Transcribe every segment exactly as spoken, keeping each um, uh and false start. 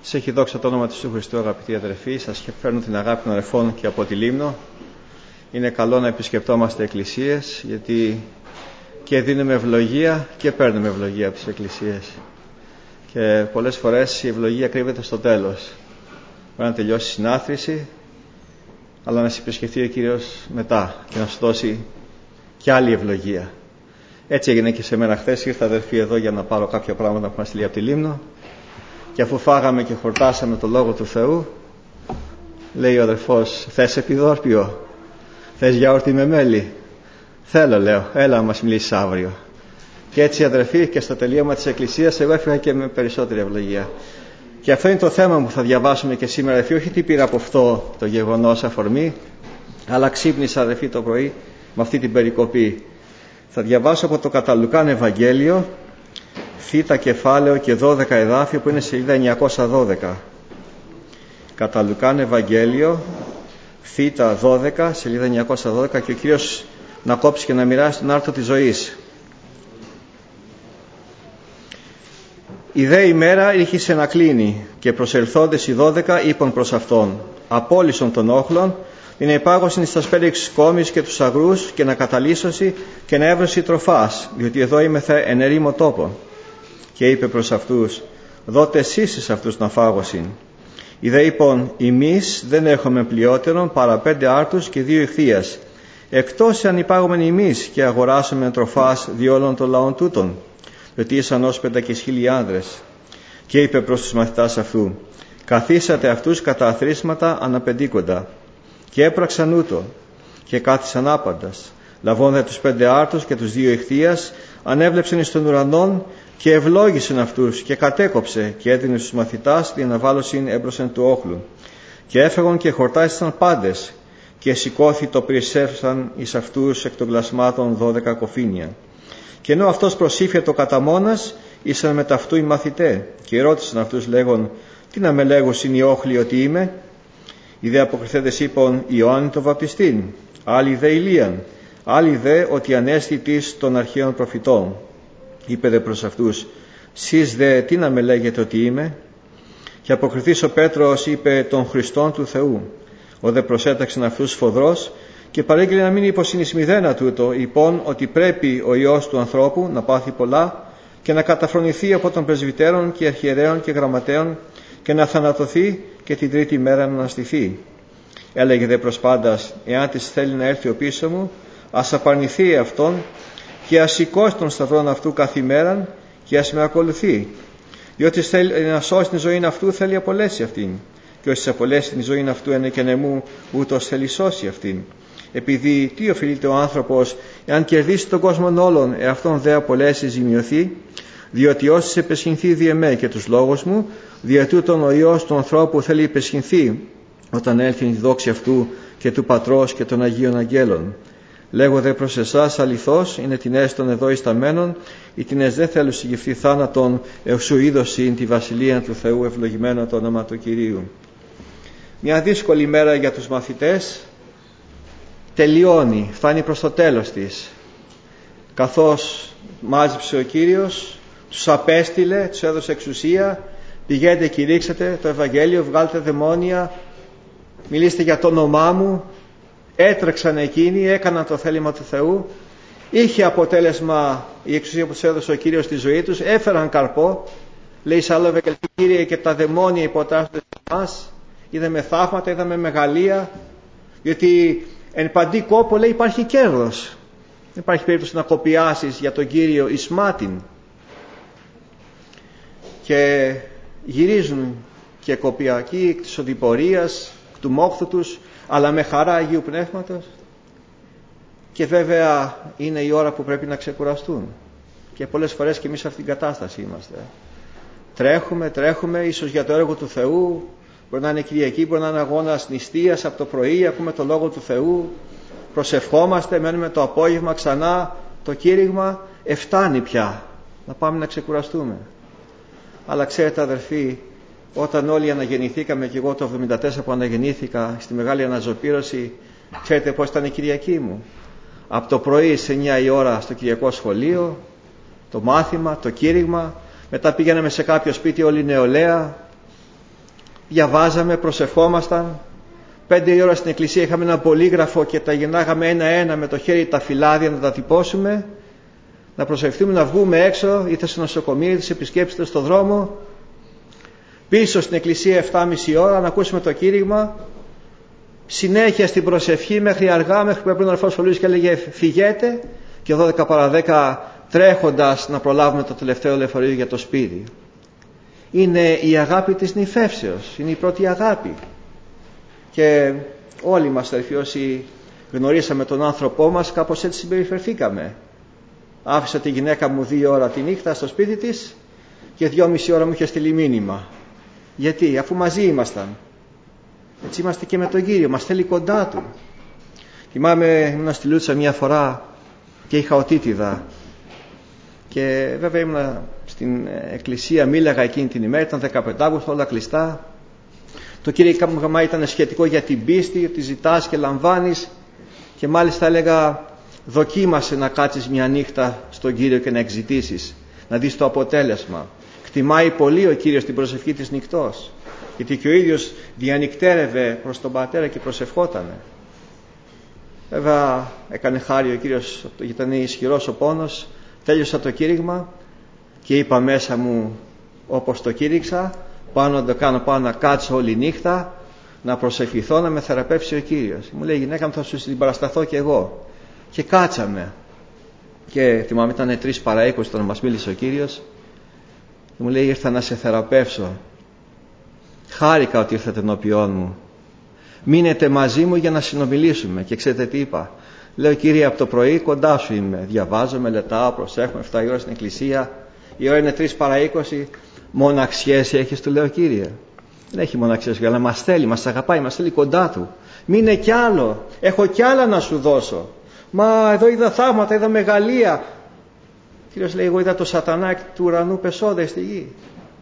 Σε έχει δόξα το όνομα του Χριστού, αγαπητοί αδερφοί. Σας φέρνω την αγάπη των αδερφών και από τη Λίμνο. Είναι καλό να επισκεπτόμαστε εκκλησίες, γιατί και δίνουμε ευλογία και παίρνουμε ευλογία από τις εκκλησίες. Και πολλές φορές η ευλογία κρύβεται στο τέλος. Πρέπει να τελειώσει η συνάθρηση, αλλά να σε επισκεφτεί ο Κύριος μετά και να σου δώσει και άλλη ευλογία. Έτσι έγινε και σε μένα χθες. Ήρθα αδερφοί εδώ για να πάρω κάποια πράγματα που μας στείλει από τη Λίμνο. Και αφού φάγαμε και χορτάσαμε το Λόγο του Θεού, λέει ο αδερφός, θες επιδόρπιο, θες γιαούρτι με μέλι? Θέλω, λέω, έλα να μας μιλήσεις αύριο. Και έτσι αδερφοί, και στο τελείωμα της Εκκλησίας εγώ έφυγα και με περισσότερη ευλογία. Και αυτό είναι το θέμα που θα διαβάσουμε και σήμερα, αδερφοί. Όχι τι πήρα από αυτό το γεγονός αφορμή, αλλά ξύπνησα, αδερφοί, το πρωί με αυτή την περικοπή. Θα διαβάσω από το κατά Λουκάν Ευαγγέλιο, θήτα κεφάλαιο και δώδεκα εδάφιο, που είναι σελίδα εννιακόσια δώδεκα. Κατά Λουκάν Ευαγγέλιο, θήτα δώδεκα, σελίδα εννιακόσια δώδεκα, και ο Κύριος να κόψει και να μοιράσει τον άρθρο της ζωής. Η δε ημέρα ήρχισε να κλείνει, και προσελθόντες οι δώδεκα είπαν προς αυτόν, απόλυσον των όχλων, είναι υπάγωσιν εις τας πέριξ κόμις και τους αγρούς, και να καταλύσωσι και να έβρωσι τροφάς, διότι εδώ είμεθα εν ερήμο τόπο. Και είπε προς αυτούς, δότε εσείς εις αυτούς να φάγωσιν. Οι δε είπαν, εμείς δεν έχουμε πλειότερον παρά πέντε άρτους και δύο ηχθείας, εκτός αν υπάγομεν εμείς και αγοράσουμε τροφάς διόλων των λαών τούτων, διότι ήσαν ως πεντακισχίλιοι άνδρες. Και είπε προς τους μαθητάς αυτού, καθίσατε αυτούς κατά αθροίσματα αναπεντήκοντα. Και έπραξαν ούτω, και κάθισαν άπαντας. Λαβώντα τους πέντε άρτους και τους δύο ηχθείας, ανέβλεψαν εις τον ουρανόν και ευλόγησαν αυτούς και κατέκοψε και έδινε στους μαθητάς για να βάλωσιν έμπροσεν του όχλου. Και έφεγον και χορτάσισαν πάντες, και σηκώθη το περισσεύσαν εις αυτούς εκ των κλασμάτων δώδεκα κοφίνια. Και ενώ αυτός προσήφιε το καταμόνας, ήσαν με ταυτού οι μαθητέ, και ρώτησαν αυτούς λέγον, τι να με λέγουσιν οι όχλοι ότι είμαι? Οι δε αποκριθέντες είπαν, Ιωάννη το βαπτιστήν, άλλοι δε Ηλίαν, άλλοι δε ότι ανέστη της των αρχαίων προφητών. Είπε δε προς αυτούς, σεις δε τι να με λέγετε ότι είμαι? Και αποκριθείς ο Πέτρος είπε, των Χριστών του Θεού. Ο δε προσέταξεν αυτούς σφοδρός και παρήγγειλε να μην υποσυνεισμιδένα τούτο, υπόν ότι πρέπει ο Υιός του ανθρώπου να πάθει πολλά και να καταφρονηθεί από των πρεσβυτέρων και αρχιερέων και γραμματέων και να θανατωθεί και την τρίτη μέρα να αναστηθεί. Έλεγε δε προς πάντας, εάν της θέλει να έρθει ο πίσω μου, ας απαρνηθεί αυτόν και ας σηκώσει τον σταυρόν αυτού κάθε ημέραν και ας με ακολουθεί. Διότι θέλει να σώσει την ζωή αυτού, θέλει απολέσει αυτήν. Και όσοι απολέσει την ζωή αυτού εν εκενεμού, ούτως θέλει σώσει αυτήν. Επειδή τι οφείλεται ο άνθρωπος, εάν κερδίσει τον κόσμο όλων, εαυτόν δε απολέσει ζημιωθεί? Διότι όσοι επεσχυνθεί δι' εμέ και τους λόγους μου, δια τούτον ο Υιός του ανθρώπου θέλει επεσχυνθεί, όταν έλθει η δόξη αυτού και του Πατρός και των Αγίων Αγγέλων. Λέγω δε προς εσάς αληθώς, είναι την έστων εδώ ισταμένων, ή την εσ δεν θέλουν συγκυφθεί θάνατον, ευσού είδωσιν τη βασιλεία του Θεού, ευλογημένο το όνομα του Κυρίου. Μια δύσκολη μέρα για τους μαθητές τελειώνει, φτάνει προς το τέλος της. Καθώς μάζεψε ο Κύριος, τους απέστειλε, τους έδωσε εξουσία, πηγαίνετε κηρύξετε το Ευαγγέλιο, βγάλτε δαιμόνια, μιλήστε για το όνομά μου. Έτρεξαν εκείνοι, έκαναν το θέλημα του Θεού, είχε αποτέλεσμα η εξουσία που τους έδωσε ο Κύριος στη ζωή τους, έφεραν καρπό. Λέει σ' άλλο Ευαγγελίο, Κύριε, και τα δαιμόνια υποτάσσονται σε εμάς, είδαμε θαύματα, είδαμε μεγαλεία, διότι εν παντή κόπο, λέει, υπάρχει κέρδος. Δεν υπάρχει περίπτωση να κοπιάσεις για τον Κύριο εις μάτιν. Και γυρίζουν και κοπιακοί εκ της οδηπορίας, του μόχθου τους, αλλά με χαρά Αγίου Πνεύματος. Και βέβαια είναι η ώρα που πρέπει να ξεκουραστούν. Και πολλές φορές και εμείς σε αυτήν την κατάσταση είμαστε. Τρέχουμε, τρέχουμε, ίσως για το έργο του Θεού. Μπορεί να είναι Κυριακή, μπορεί να είναι αγώνας νηστείας από το πρωί, ακούμε το Λόγο του Θεού, προσευχόμαστε, μένουμε το απόγευμα ξανά το κήρυγμα. Εφτάνει πια να πάμε να ξεκουραστούμε. Αλλά ξέρετε αδερφοί, όταν όλοι αναγεννηθήκαμε, και εγώ το εβδομήντα τέσσερα που αναγεννήθηκα στη μεγάλη αναζωπήρωση, ξέρετε πώς ήταν η Κυριακή μου? Από το πρωί σε εννιά η ώρα στο Κυριακό σχολείο, το μάθημα, το κήρυγμα, μετά πήγαιναμε σε κάποιο σπίτι όλη νεολαία, διαβάζαμε, προσευχόμασταν. Πέντε η ώρα στην εκκλησία είχαμε ένα πολύγραφο και τα γεννάγαμε ένα-ένα με το χέρι τα φυλάδια να τα τυπώσουμε, να προσευχθούμε, να βγούμε έξω, είτε στο νοσοκομείο, είτε σε επισκέψεις, είτε στον δρόμο. Πίσω στην εκκλησία εφτά και μισή ώρα να ακούσουμε το κήρυγμα. Συνέχεια στην προσευχή μέχρι αργά, μέχρι που έπρεπε να ερθώσει και έλεγε φυγέτε, και δώδεκα παρά δέκα τρέχοντας να προλάβουμε το τελευταίο λεωφορείο για το σπίτι. Είναι η αγάπη της νηφεύσεως, είναι η πρώτη αγάπη. Και όλοι μας, αδελφοί, όσοι γνωρίσαμε τον άνθρωπό μας, κάπως έτσι συμπεριφερθήκαμε. Άφησα τη γυναίκα μου δύο ώρα τη νύχτα στο σπίτι της και δυόμιση ώρα μου είχε στείλει μήνυμα. Γιατί? Αφού μαζί ήμασταν. Έτσι είμαστε και με τον Κύριο, μας θέλει κοντά Του. Θυμάμαι, ήμουν στη Λούτσα μια φορά και είχα οτίτιδα. Και βέβαια ήμουν στην εκκλησία, μίλαγα εκείνη την ημέρα, ήταν δεκαπέντε Αυγούστου, όλα κλειστά. Το κήρυγμα ήταν σχετικό για την πίστη, ότι ζητάς και λαμβάνεις, και μάλιστα έλεγα δοκίμασε να κάτσεις μια νύχτα στον Κύριο και να εξητήσεις, να δεις το αποτέλεσμα. Κτιμάει πολύ ο Κύριος την προσευχή της νυχτός, γιατί και ο ίδιος διανυκτέρευε προς τον Πατέρα και προσευχότανε. Βέβαια έκανε χάρη ο Κύριος, ήταν ισχυρός ο πόνος. Τέλειωσα το κήρυγμα και είπα μέσα μου, όπως το κήρυξα, πάνω να το κάνω, πάνω να κάτσω όλη νύχτα, να προσευχηθώ, να με θεραπεύσει ο Κύριος. Μου λέει η γυναίκα μου, θα σου συμπαρασταθώ κι εγώ. Και κάτσαμε. Και θυμάμαι ήταν τρεις παρά είκοσι όταν μας μίλησε ο Κύριος. Και μου λέει ήρθα να σε θεραπεύσω. Χάρηκα ότι ήρθατε ενώπιόν μου. Μείνετε μαζί μου για να συνομιλήσουμε. Και ξέρετε τι είπα? Λέω Κύριε, από το πρωί κοντά σου είμαι. Διαβάζω, μελετάω, προσέχω, εφτά η ώρα στην εκκλησία. Η ώρα είναι τρεις παρά είκοσι. Μοναξιές έχεις, του λέω Κύριε? Δεν έχει μοναξιές, αλλά μας θέλει, μας αγαπάει, μας θέλει κοντά Του. Μείνε κι άλλο. Έχω κι άλλα να σου δώσω. Μα εδώ είδα θαύματα, είδα μεγαλεία. Ο Κύριος λέει, εγώ είδα το σατανά του ουρανού πεσόδε στη γη.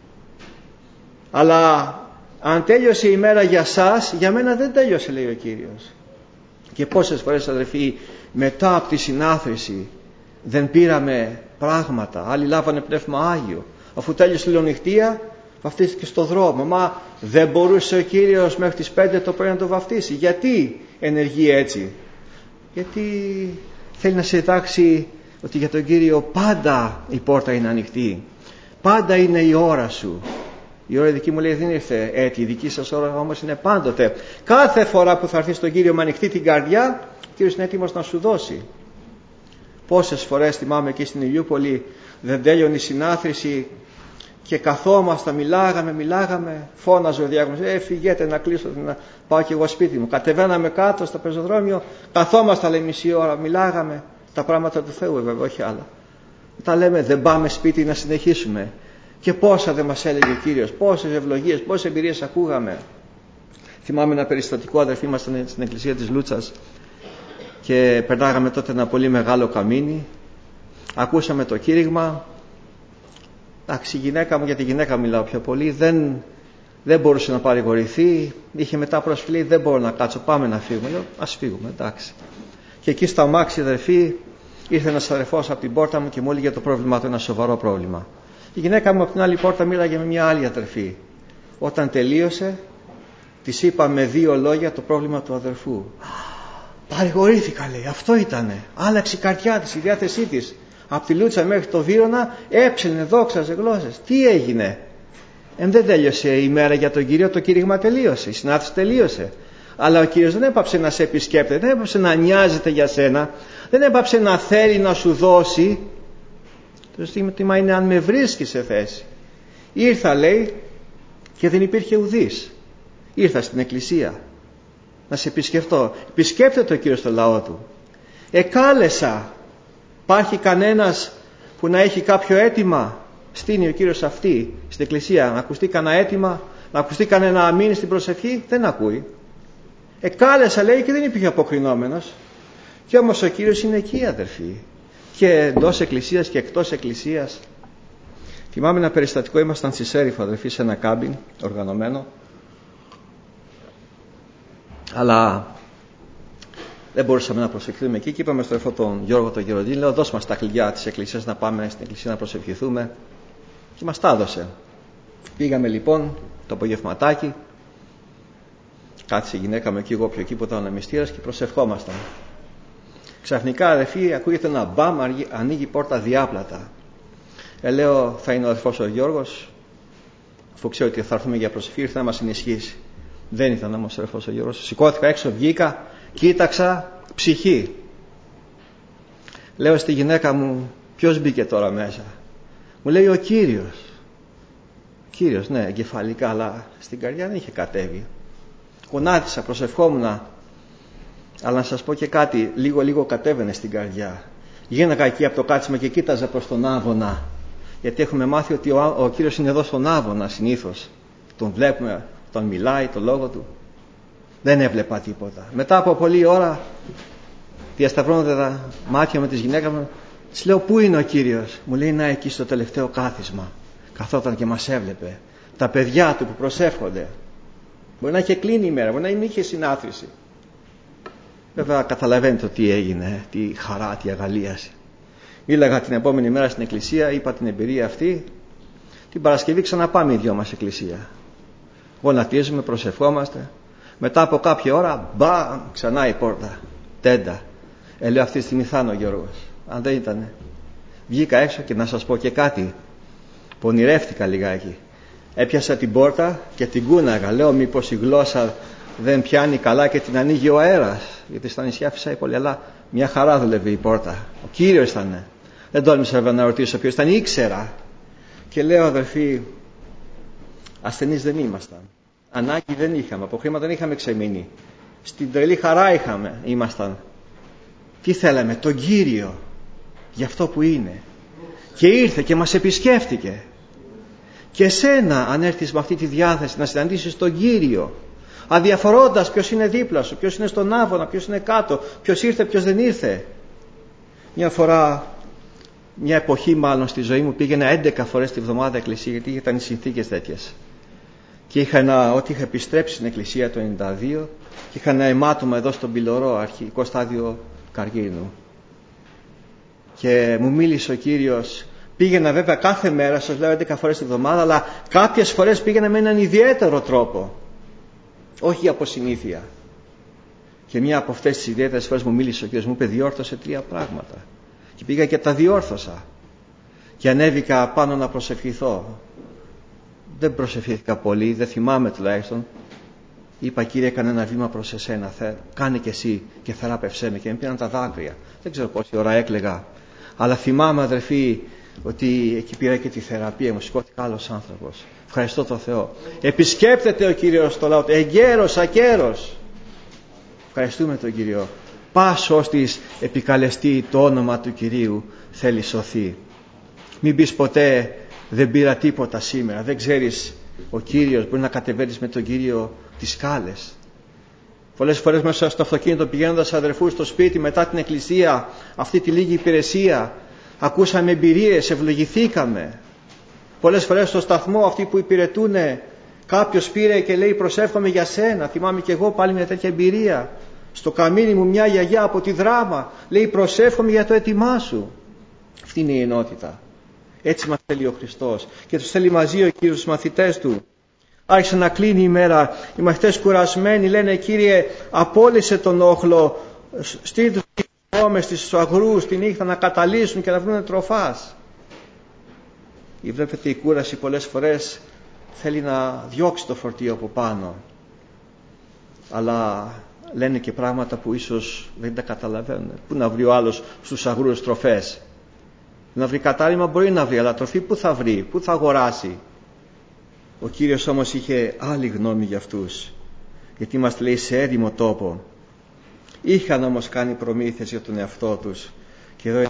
Αλλά αν τέλειωσε η μέρα για σας, για μένα δεν τέλειωσε, λέει ο Κύριος. Και πόσες φορές, αδελφοί, μετά από τη συνάθρηση δεν πήραμε πράγματα. Άλλοι λάβανε πνεύμα Άγιο. Αφού τέλειωσε η λονυχτία, βαφτίστηκε στο δρόμο. Μα δεν μπορούσε ο Κύριος μέχρι τις πέντε το πρωί να το βαφτίσει. Γιατί ενεργεί έτσι? Γιατί θέλει να σε διδάξει ότι για τον Κύριο πάντα η πόρτα είναι ανοιχτή. Πάντα είναι η ώρα σου. Η ώρα δική μου, λέει, δεν ήρθε έτσι. Η δική σας ώρα όμως είναι πάντοτε. Κάθε φορά που θα έρθει στον Κύριο με ανοιχτή την καρδιά, ο Κύριος είναι έτοιμος να σου δώσει. Πόσες φορές θυμάμαι εκεί στην Ηλιούπολη, δεν τέλειωνε η συνάθρηση και καθόμασταν, μιλάγαμε, μιλάγαμε, φώναζε ο διάκονος, ε, φυγέτε να κλείσω, να πάω και εγώ σπίτι μου. Κατεβαίναμε κάτω στο πεζοδρόμιο, καθόμασταν, λέει, μισή ώρα, μιλάγαμε τα πράγματα του Θεού, βέβαια, όχι άλλα. Τα λέμε, δεν πάμε σπίτι να συνεχίσουμε. Και πόσα δεν μας έλεγε ο Κύριος, πόσες ευλογίες, πόσες εμπειρίες ακούγαμε. Θυμάμαι ένα περιστατικό, αδερφοί μας στην εκκλησία της Λούτσας και περνάγαμε τότε ένα πολύ μεγάλο καμίνι. Ακούσαμε το κήρυγμα. Εντάξει, η γυναίκα μου, για τη γυναίκα μιλάω πιο πολύ, δεν, δεν μπορούσε να παρηγορηθεί. Είχε μετά προσφυλή, δεν μπορώ να κάτσω, πάμε να φύγουμε. Λέω, ας φύγουμε, εντάξει. Και εκεί στα αμάξι, αδερφοί, ήρθε ένας αδερφός από την πόρτα μου και μου έλεγε το πρόβλημά του, ένα σοβαρό πρόβλημα. Η γυναίκα μου από την άλλη πόρτα μίλαγε με μια άλλη αδερφή. Όταν τελείωσε, της είπα με δύο λόγια το πρόβλημα του αδερφού. Παρηγορήθηκα, λέει, αυτό ήτανε. Άλλαξε η καρδιά της, η διάθεσή της. Από τη Λούτσα μέχρι το Βύρωνα έψελνε, δόξαζε γλώσσες. Τι έγινε? Εν δεν τέλειωσε η μέρα για τον Κύριο, το κήρυγμα τελείωσε, η συνάθρηση τελείωσε. Αλλά ο Κύριος δεν έπαψε να σε επισκέπτεται, δεν έπαψε να νοιάζεται για σένα, δεν έπαψε να θέλει να σου δώσει. Το ζήτημα είναι αν με βρίσκει σε θέση. Ήρθα, λέει, και δεν υπήρχε ουδής. Ήρθα στην εκκλησία να σε επισκεφτώ. Επισκέπτεται ο Κύριος στο λαό Του. Εκάλεσα. Υπάρχει κανένας που να έχει κάποιο αίτημα? Στείνει ο Κύριος αυτή στην εκκλησία να ακουστεί κανένα αίτημα, να ακουστεί κανένα αμήν στην προσευχή? Δεν ακούει. Εκάλεσα, λέει, και δεν υπήρχε αποκρινόμενος. Και όμως ο Κύριος είναι εκεί, αδερφοί, και εντός εκκλησίας και εκτός εκκλησίας. Θυμάμαι ένα περιστατικό, ήμασταν στη Σέριφο, αδερφοί, σε ένα κάμπιν οργανωμένο, αλλά δεν μπορούσαμε να προσευχηθούμε εκεί και είπαμε στον ερφό τον Γιώργο τον Γεροντή, λέω, δώσ' μας τα κλειδιά της εκκλησίας να πάμε στην εκκλησία να προσευχηθούμε, και μας τα έδωσε. Πήγαμε λοιπόν το απογευματάκι, Κάθισε η γυναίκα μου εκεί, εγώ πιο εκεί που ήταν ο ανεμιστήρας και προσευχόμασταν. Ξαφνικά, αδερφοί, ακούγεται ένα μπαμ, ανοίγει η πόρτα διάπλατα. Ε, λέω, θα είναι ο αδερφός ο Γιώργος, αφού ξέρω ότι θα έρθουμε για προσευχή, ήρθε να μας ενισχύσει. Δεν ήταν όμως ο αδερφός ο Γιώργος. Σηκώθηκα έξω, βγήκα, κοίταξα, ψυχή. Λέω στη γυναίκα μου, ποιος μπήκε τώρα μέσα? Μου λέει ο Κύριος. Κύριος, ναι, εγκεφαλικά, αλλά στην καρδιά δεν είχε κατέβει. Γονάτισα, προσευχόμουν, αλλά να σας πω και κάτι, λίγο λίγο κατέβαινε στην καρδιά. Γίνακα εκεί από το κάτσιμα και κοίταζα προς τον Άβωνα, γιατί έχουμε μάθει ότι ο, ο Κύριος είναι εδώ στον Άβωνα συνήθως. Τον βλέπουμε, τον μιλάει, το λόγο του. Δεν έβλεπα τίποτα. Μετά από πολλή ώρα, διασταυρώνονται τα μάτια με της γυναίκας μου, της λέω, πού είναι ο Κύριος? Μου λέει, να, εκεί στο τελευταίο κάθισμα. Καθόταν και μας έβλεπε. Τα παιδιά του που προσεύχονται. Μπορεί να είχε κλείνει η μέρα, μπορεί να μην είχε συνάθρηση. Βέβαια καταλαβαίνετε τι έγινε, τι χαρά, τι αγαλίαση. Μίλαγα την επόμενη μέρα στην εκκλησία, είπα την εμπειρία αυτή. Την Παρασκευή ξαναπάμε οι δυο μας εκκλησία. Γονατίζουμε, προσευχόμαστε. Μετά από κάποια ώρα, μπαμ, ξανά η πόρτα. Τέντα. Ε, λέω, αυτή τη στιγμή θα είναι ο Γιώργος. Αν δεν ήτανε. Βγήκα έξω και να σας πω και κάτι. Πονηρεύτηκα λιγάκι. Έπιασα την πόρτα και την κούναγα. Λέω, μήπως η γλώσσα δεν πιάνει καλά και την ανοίγει ο αέρας? Γιατί στα νησιά φυσάει πολύ, αλλά μια χαρά δουλεύει η πόρτα. Ο Κύριος ήταν. Δεν τόλμησα να ρωτήσω ποιος ήταν, ήξερα. Και λέω, αδερφοί, ασθενείς δεν ήμασταν. Ανάγκη δεν είχαμε. Από χρήματα δεν είχαμε ξεμείνει. Στην τρελή χαρά είχαμε, ήμασταν. Τι θέλαμε? Τον Κύριο. Για αυτό που είναι. Και ήρθε και μας επισκέφτηκε. Και εσένα, αν έρθεις με αυτή τη διάθεση να συναντήσεις τον Κύριο, αδιαφορώντας ποιος είναι δίπλα σου, ποιος είναι στον Άβωνα, ποιος είναι κάτω, ποιος ήρθε, ποιος δεν ήρθε. Μια φορά, μια εποχή μάλλον στη ζωή μου, πήγαινα έντεκα φορές τη βδομάδα εκκλησία, γιατί ήταν οι συνθήκες τέτοιες. Και είχα ένα, ότι είχα επιστρέψει στην εκκλησία το ενενήντα δύο και είχα ένα αιμάτωμα εδώ στον πυλωρό, αρχικό στάδιο καρκίνου. Και μου μίλησε ο Κύριος. Πήγαινα βέβαια κάθε μέρα, σας λέω έντεκα φορές τη βδομάδα, αλλά κάποιες φορές πήγαινα με έναν ιδιαίτερο τρόπο. Όχι από συνήθεια. Και μια από αυτές τις ιδιαίτερες φορές μου μίλησε ο Κύριος, μου είπε, διόρθωσε τρία πράγματα. Και πήγα και τα διόρθωσα. Και ανέβηκα πάνω να προσευχηθώ. Δεν προσευχήθηκα πολύ, δεν θυμάμαι τουλάχιστον. Είπα, Κύριε, έκανε ένα βήμα προς εσένα. Θε, κάνε και εσύ και θεράπευσέ με. Και με πήραν τα δάκρυα. Δεν ξέρω πόση ώρα έκλαιγα. Αλλά θυμάμαι, αδερφοί, ότι εκεί πήρα και τη θεραπεία μου. Σηκώθηκα άλλος άνθρωπος. Ευχαριστώ τον Θεό. Επισκέπτεται ο Κύριος το λαό του. Εγκαίρος, ακέρος. Ευχαριστούμε τον Κύριο. Πας ώστις επικαλεστεί το όνομα του Κυρίου, θέλει σωθεί. Μην πεις ποτέ, δεν πήρα τίποτα σήμερα. Δεν ξέρεις, ο Κύριος, μπορεί να κατεβαίνεις με τον Κύριο τις σκάλες. Πολλές φορές μέσα στο αυτοκίνητο, πηγαίνοντας αδερφούς στο σπίτι μετά την εκκλησία, αυτή τη λίγη υπηρεσία, ακούσαμε εμπειρίες, ευλογηθήκαμε. Πολλές φορές στο σταθμό, αυτοί που υπηρετούν, κάποιος πήρε και λέει, προσεύχομαι για σένα. Θυμάμαι και εγώ πάλι μια τέτοια εμπειρία. Στο καμίνι μου μια γιαγιά από τη Δράμα λέει, προσεύχομαι για το έτοιμά σου. Αυτή είναι η ενότητα. Έτσι μας θέλει ο Χριστός. Και τους θέλει μαζί ο Κύριος τους μαθητές του. Άρχισε να κλείνει η μέρα. Οι μαθητές κουρασμένοι λένε, Κύριε, απόλυσε τον όχλο, στείλ τους κόμμες στους αγρούς τη νύχτα να καταλύσουν και να βρουν τροφάς. Ή βλέπετε, η κούραση πολλές φορές θέλει να διώξει το φορτίο από πάνω. Αλλά λένε και πράγματα που ίσως δεν τα καταλαβαίνουν. Πού να βρει ο άλλος στους αγρούς τροφές? Να βρει κατάλημα μπορεί να βρει, αλλά τροφή πού θα βρει, πού θα αγοράσει? Ο Κύριος όμως είχε άλλη γνώμη για αυτούς, γιατί μας λέει σε έντιμο τόπο. Είχαν όμως κάνει προμήθειες για τον εαυτό τους. Και εδώ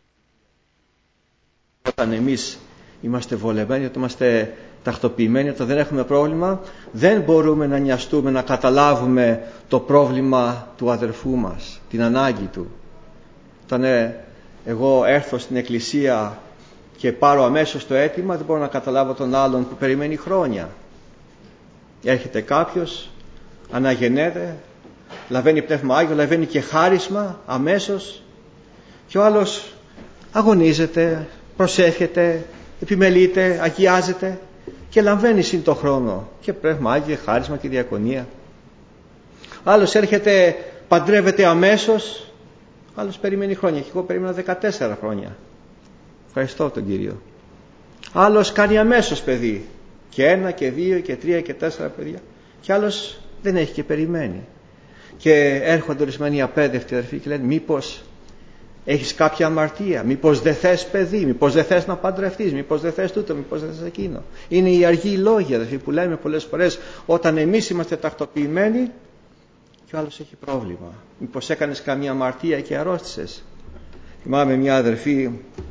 όταν εμείς είμαστε βολεμένοι, όταν είμαστε τακτοποιημένοι, όταν δεν έχουμε πρόβλημα, δεν μπορούμε να νοιαστούμε, να καταλάβουμε το πρόβλημα του αδερφού μας, την ανάγκη του. Όταν εγώ έρθω στην εκκλησία και πάρω αμέσως το αίτημα, δεν μπορώ να καταλάβω τον άλλον που περιμένει χρόνια. Έρχεται κάποιος, αναγεννέται, λαβαίνει πνεύμα Άγιο, λαβαίνει και χάρισμα αμέσως, και ο άλλος αγωνίζεται, προσεύχεται, επιμελείται, αγιάζεται και λαμβάνει συν το χρόνο και πνεύμα Άγιο, χάρισμα και διακονία. Άλλος έρχεται, παντρεύεται αμέσως, άλλος περιμένει χρόνια. Και εγώ περίμενα δεκατέσσερα χρόνια. Ευχαριστώ τον Κύριο. Άλλος κάνει αμέσως παιδί. Και ένα και δύο και τρία και τέσσερα παιδιά. Και άλλος δεν έχει και περιμένει. Και έρχονται ορισμένοι απέδευτοι αδερφοί και λένε, μήπως έχεις κάποια αμαρτία, μήπως δεν θες παιδί, μήπως δεν θες να παντρευτείς, μήπως δεν θες τούτο, μήπως δεν θες εκείνο. Είναι οι αργοί λόγοι αδερφοί που λέμε πολλές φορές όταν εμείς είμαστε τακτοποιημένοι και ο άλλος έχει πρόβλημα. Μήπως έκανες καμία αμαρτία και αρρώστησες. Θυμάμαι μια αδερφή,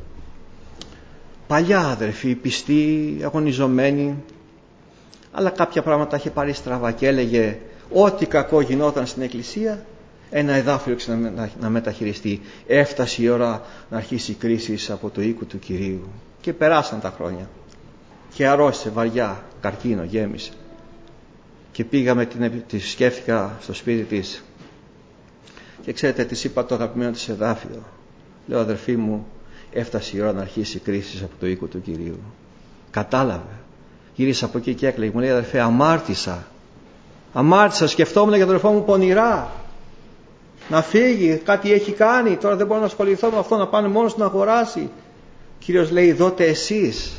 παλιά αδερφή, πιστή, αγωνιζομένη, αλλά κάποια πράγματα είχε πάρει στραβά και έλεγε ό,τι κακό γινόταν στην εκκλησία ένα εδάφιο να μεταχειριστεί. Έφτασε η ώρα να αρχίσει η κρίση από το οίκο του Κυρίου. Και περάσαν τα χρόνια. Και αρρώστησε βαριά, καρκίνο, γέμισε. Και πήγαμε, την, τη σκέφτηκα στο σπίτι της. Και ξέρετε, της είπα το αγαπημένο της εδάφιο. Λέω, αδερφή μου, έφτασε η ώρα να αρχίσει η κρίση από το οίκο του Κυρίου. Κατάλαβε. Γύρισα από εκεί και έκλαιγε. Μου λέει, αδερφέ, αμάρτησα. Αμάρτησα, σκεφτόμουν για τον αδερφό μου πονηρά. Να φύγει, κάτι έχει κάνει, τώρα δεν μπορώ να ασχοληθώ με αυτό, να πάνε μόνος να αγοράσει. Κύριος λέει, δώτε εσείς.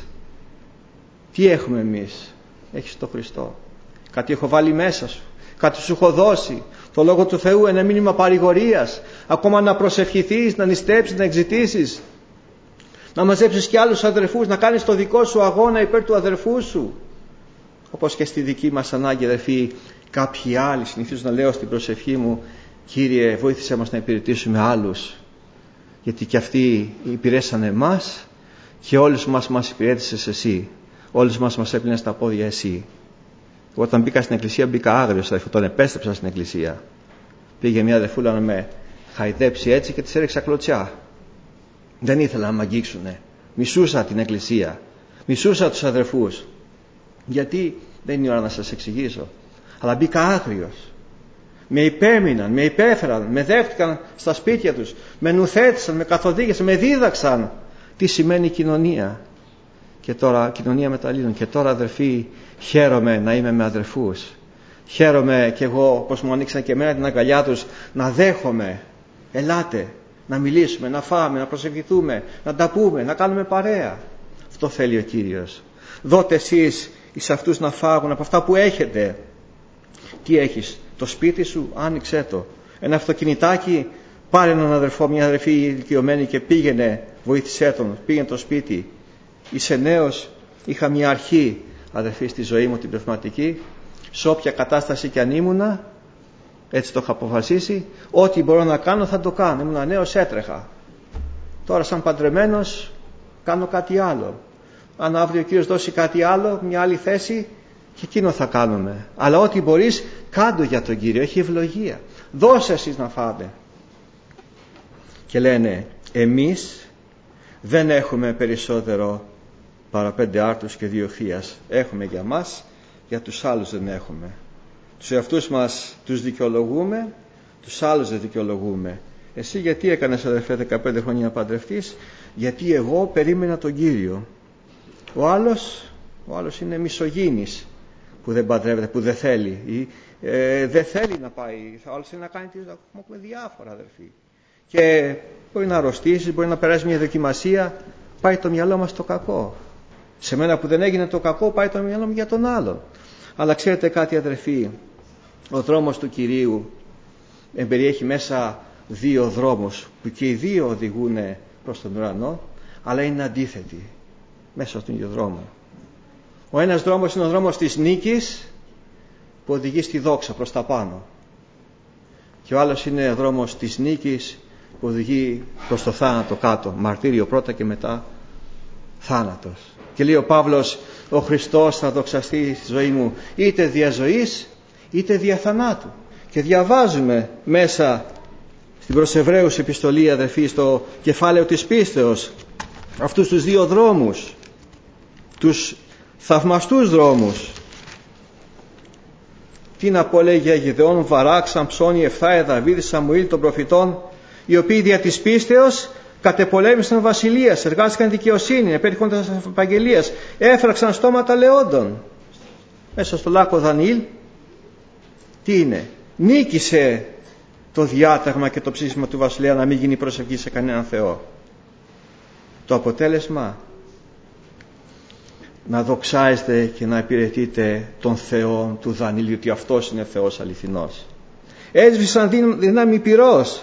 Τι έχουμε εμείς? Έχεις το Χριστό. Κάτι έχω βάλει μέσα σου, κάτι σου έχω δώσει. Το Λόγο του Θεού, ένα μήνυμα παρηγορίας. Ακόμα να προσευχηθείς, να νηστέψεις, να εξητήσεις. Να μαζέψεις και άλλους αδερφούς, να κάνεις το δικό σου αγώνα υπέρ του αδερφού σου. Όπως και στη δική μας ανάγκη, αδερφοί, κάποιοι άλλοι συνηθίζουν να λέω στην προσευχή μου, Κύριε, βοήθησέ μας να υπηρετήσουμε άλλους, γιατί και αυτοί υπηρέσαν εμάς και όλους μας μας υπηρέτησες εσύ, όλους μας μας έπλυνες τα πόδια εσύ. Όταν μπήκα στην εκκλησία μπήκα άγριος, όταν επέστρεψα στην εκκλησία πήγε μια αδερφούλα να με χαϊδέψει έτσι και της έριξα κλωτσιά. Δεν ήθελα να μ' αγγίξουνε. Μισούσα την εκκλησία, μισούσα τους αδερφούς. Γιατί? Δεν είναι η ώρα να σας εξηγήσω, αλλά μπήκα άγριος. Με υπέμειναν, με υπέφεραν, με δέχτηκαν στα σπίτια τους, με νουθέτησαν, με καθοδήγησαν, με δίδαξαν τι σημαίνει κοινωνία. Και τώρα, κοινωνία μεταλλήλων. Και τώρα, αδερφοί, χαίρομαι να είμαι με αδερφούς. Χαίρομαι κι εγώ, όπως μου ανοίξαν και εμένα την αγκαλιά τους, να δέχομαι. Ελάτε, να μιλήσουμε, να φάμε, να προσευχηθούμε, να τα πούμε, να κάνουμε παρέα. Αυτό θέλει ο Κύριος. Δώτε εσείς εις αυτούς να φάγουν από αυτά που έχετε. Τι έχεις? Το σπίτι σου, άνοιξέ το. Ένα αυτοκινητάκι, πάρε έναν αδερφό, μια αδερφή ηλικιωμένη και πήγαινε, βοήθησέ τον, πήγαινε το σπίτι. Είσαι νέος, είχα μια αρχή, αδερφή, στη ζωή μου την πνευματική, σε όποια κατάσταση κι αν ήμουνα, έτσι το είχα αποφασίσει, ό,τι μπορώ να κάνω θα το κάνω. Ήμουνα νέος, έτρεχα. Τώρα σαν παντρεμένος κάνω κάτι άλλο. Αν αύριο ο Κύριος δώσει κάτι άλλο, μια άλλη θέση, και εκείνο θα κάνουμε. Αλλά ό,τι μπορείς, κάντο για τον Κύριο. Έχει ευλογία. Δώσε εσείς να φάτε. Και λένε, εμείς δεν έχουμε περισσότερο παρά πέντε άρτους και δύο χθείας. Έχουμε για μας, για τους άλλους δεν έχουμε. Τους εαυτούς μας τους δικαιολογούμε, τους άλλους δεν δικαιολογούμε. Εσύ γιατί έκανες, αδερφέ, δεκαπέντε χρόνια να παντρευτείς? Γιατί εγώ περίμενα τον Κύριο. Ο άλλος, ο άλλος είναι μισογίνης, που δεν παντρεύεται, που δεν θέλει ή ε, δεν θέλει να πάει, θα όλος θέλει να κάνει με διάφορα, αδερφοί. Και μπορεί να αρρωστήσει, μπορεί να περάσει μια δοκιμασία, πάει το μυαλό μας στο κακό. Σε μένα που δεν έγινε το κακό, πάει το μυαλό μου για τον άλλο. Αλλά ξέρετε κάτι, αδερφοί, ο δρόμος του Κυρίου εμπεριέχει μέσα δύο δρόμους που και οι δύο οδηγούν προς τον ουρανό, αλλά είναι αντίθετοι μέσα στον ίδιο δρόμο. Ο ένας δρόμος είναι ο δρόμος της νίκης που οδηγεί στη δόξα προς τα πάνω, και ο άλλος είναι ο δρόμος της νίκης που οδηγεί προς το θάνατο κάτω, μαρτύριο πρώτα και μετά θάνατος. Και λέει ο Παύλος, ο Χριστός θα δοξαστεί στη ζωή μου είτε δια ζωής είτε δια θανάτου. Και διαβάζουμε μέσα στην προς Εβραίους επιστολή, αδερφοί, στο κεφάλαιο της πίστεως, αυτούς τους δύο δρόμους, τους θαυμαστούς δρόμους. Τι να πω, λέει, για Γιδεών, Βαράκ, Σαμψόνη, Εφθάε, Δαβίδ, Σαμουήλ των προφητών, οι οποίοι δια της πίστεως κατεπολέμησαν βασιλείας, εργάστηκαν δικαιοσύνη, επέτυχαν της επαγγελίας, έφραξαν στόματα λεόντων. Μέσα στο λάκκο Δανιήλ, τι είναι? νίκησε το διάταγμα και το ψήφισμα του βασιλέα να μην γίνει προσευχή σε κανέναν Θεό. Το αποτέλεσμα, να δοξάζετε και να υπηρετείτε τον Θεό του Δανείλ, ότι αυτός είναι Θεός αληθινός. Έσβησαν δύναμη πυρός.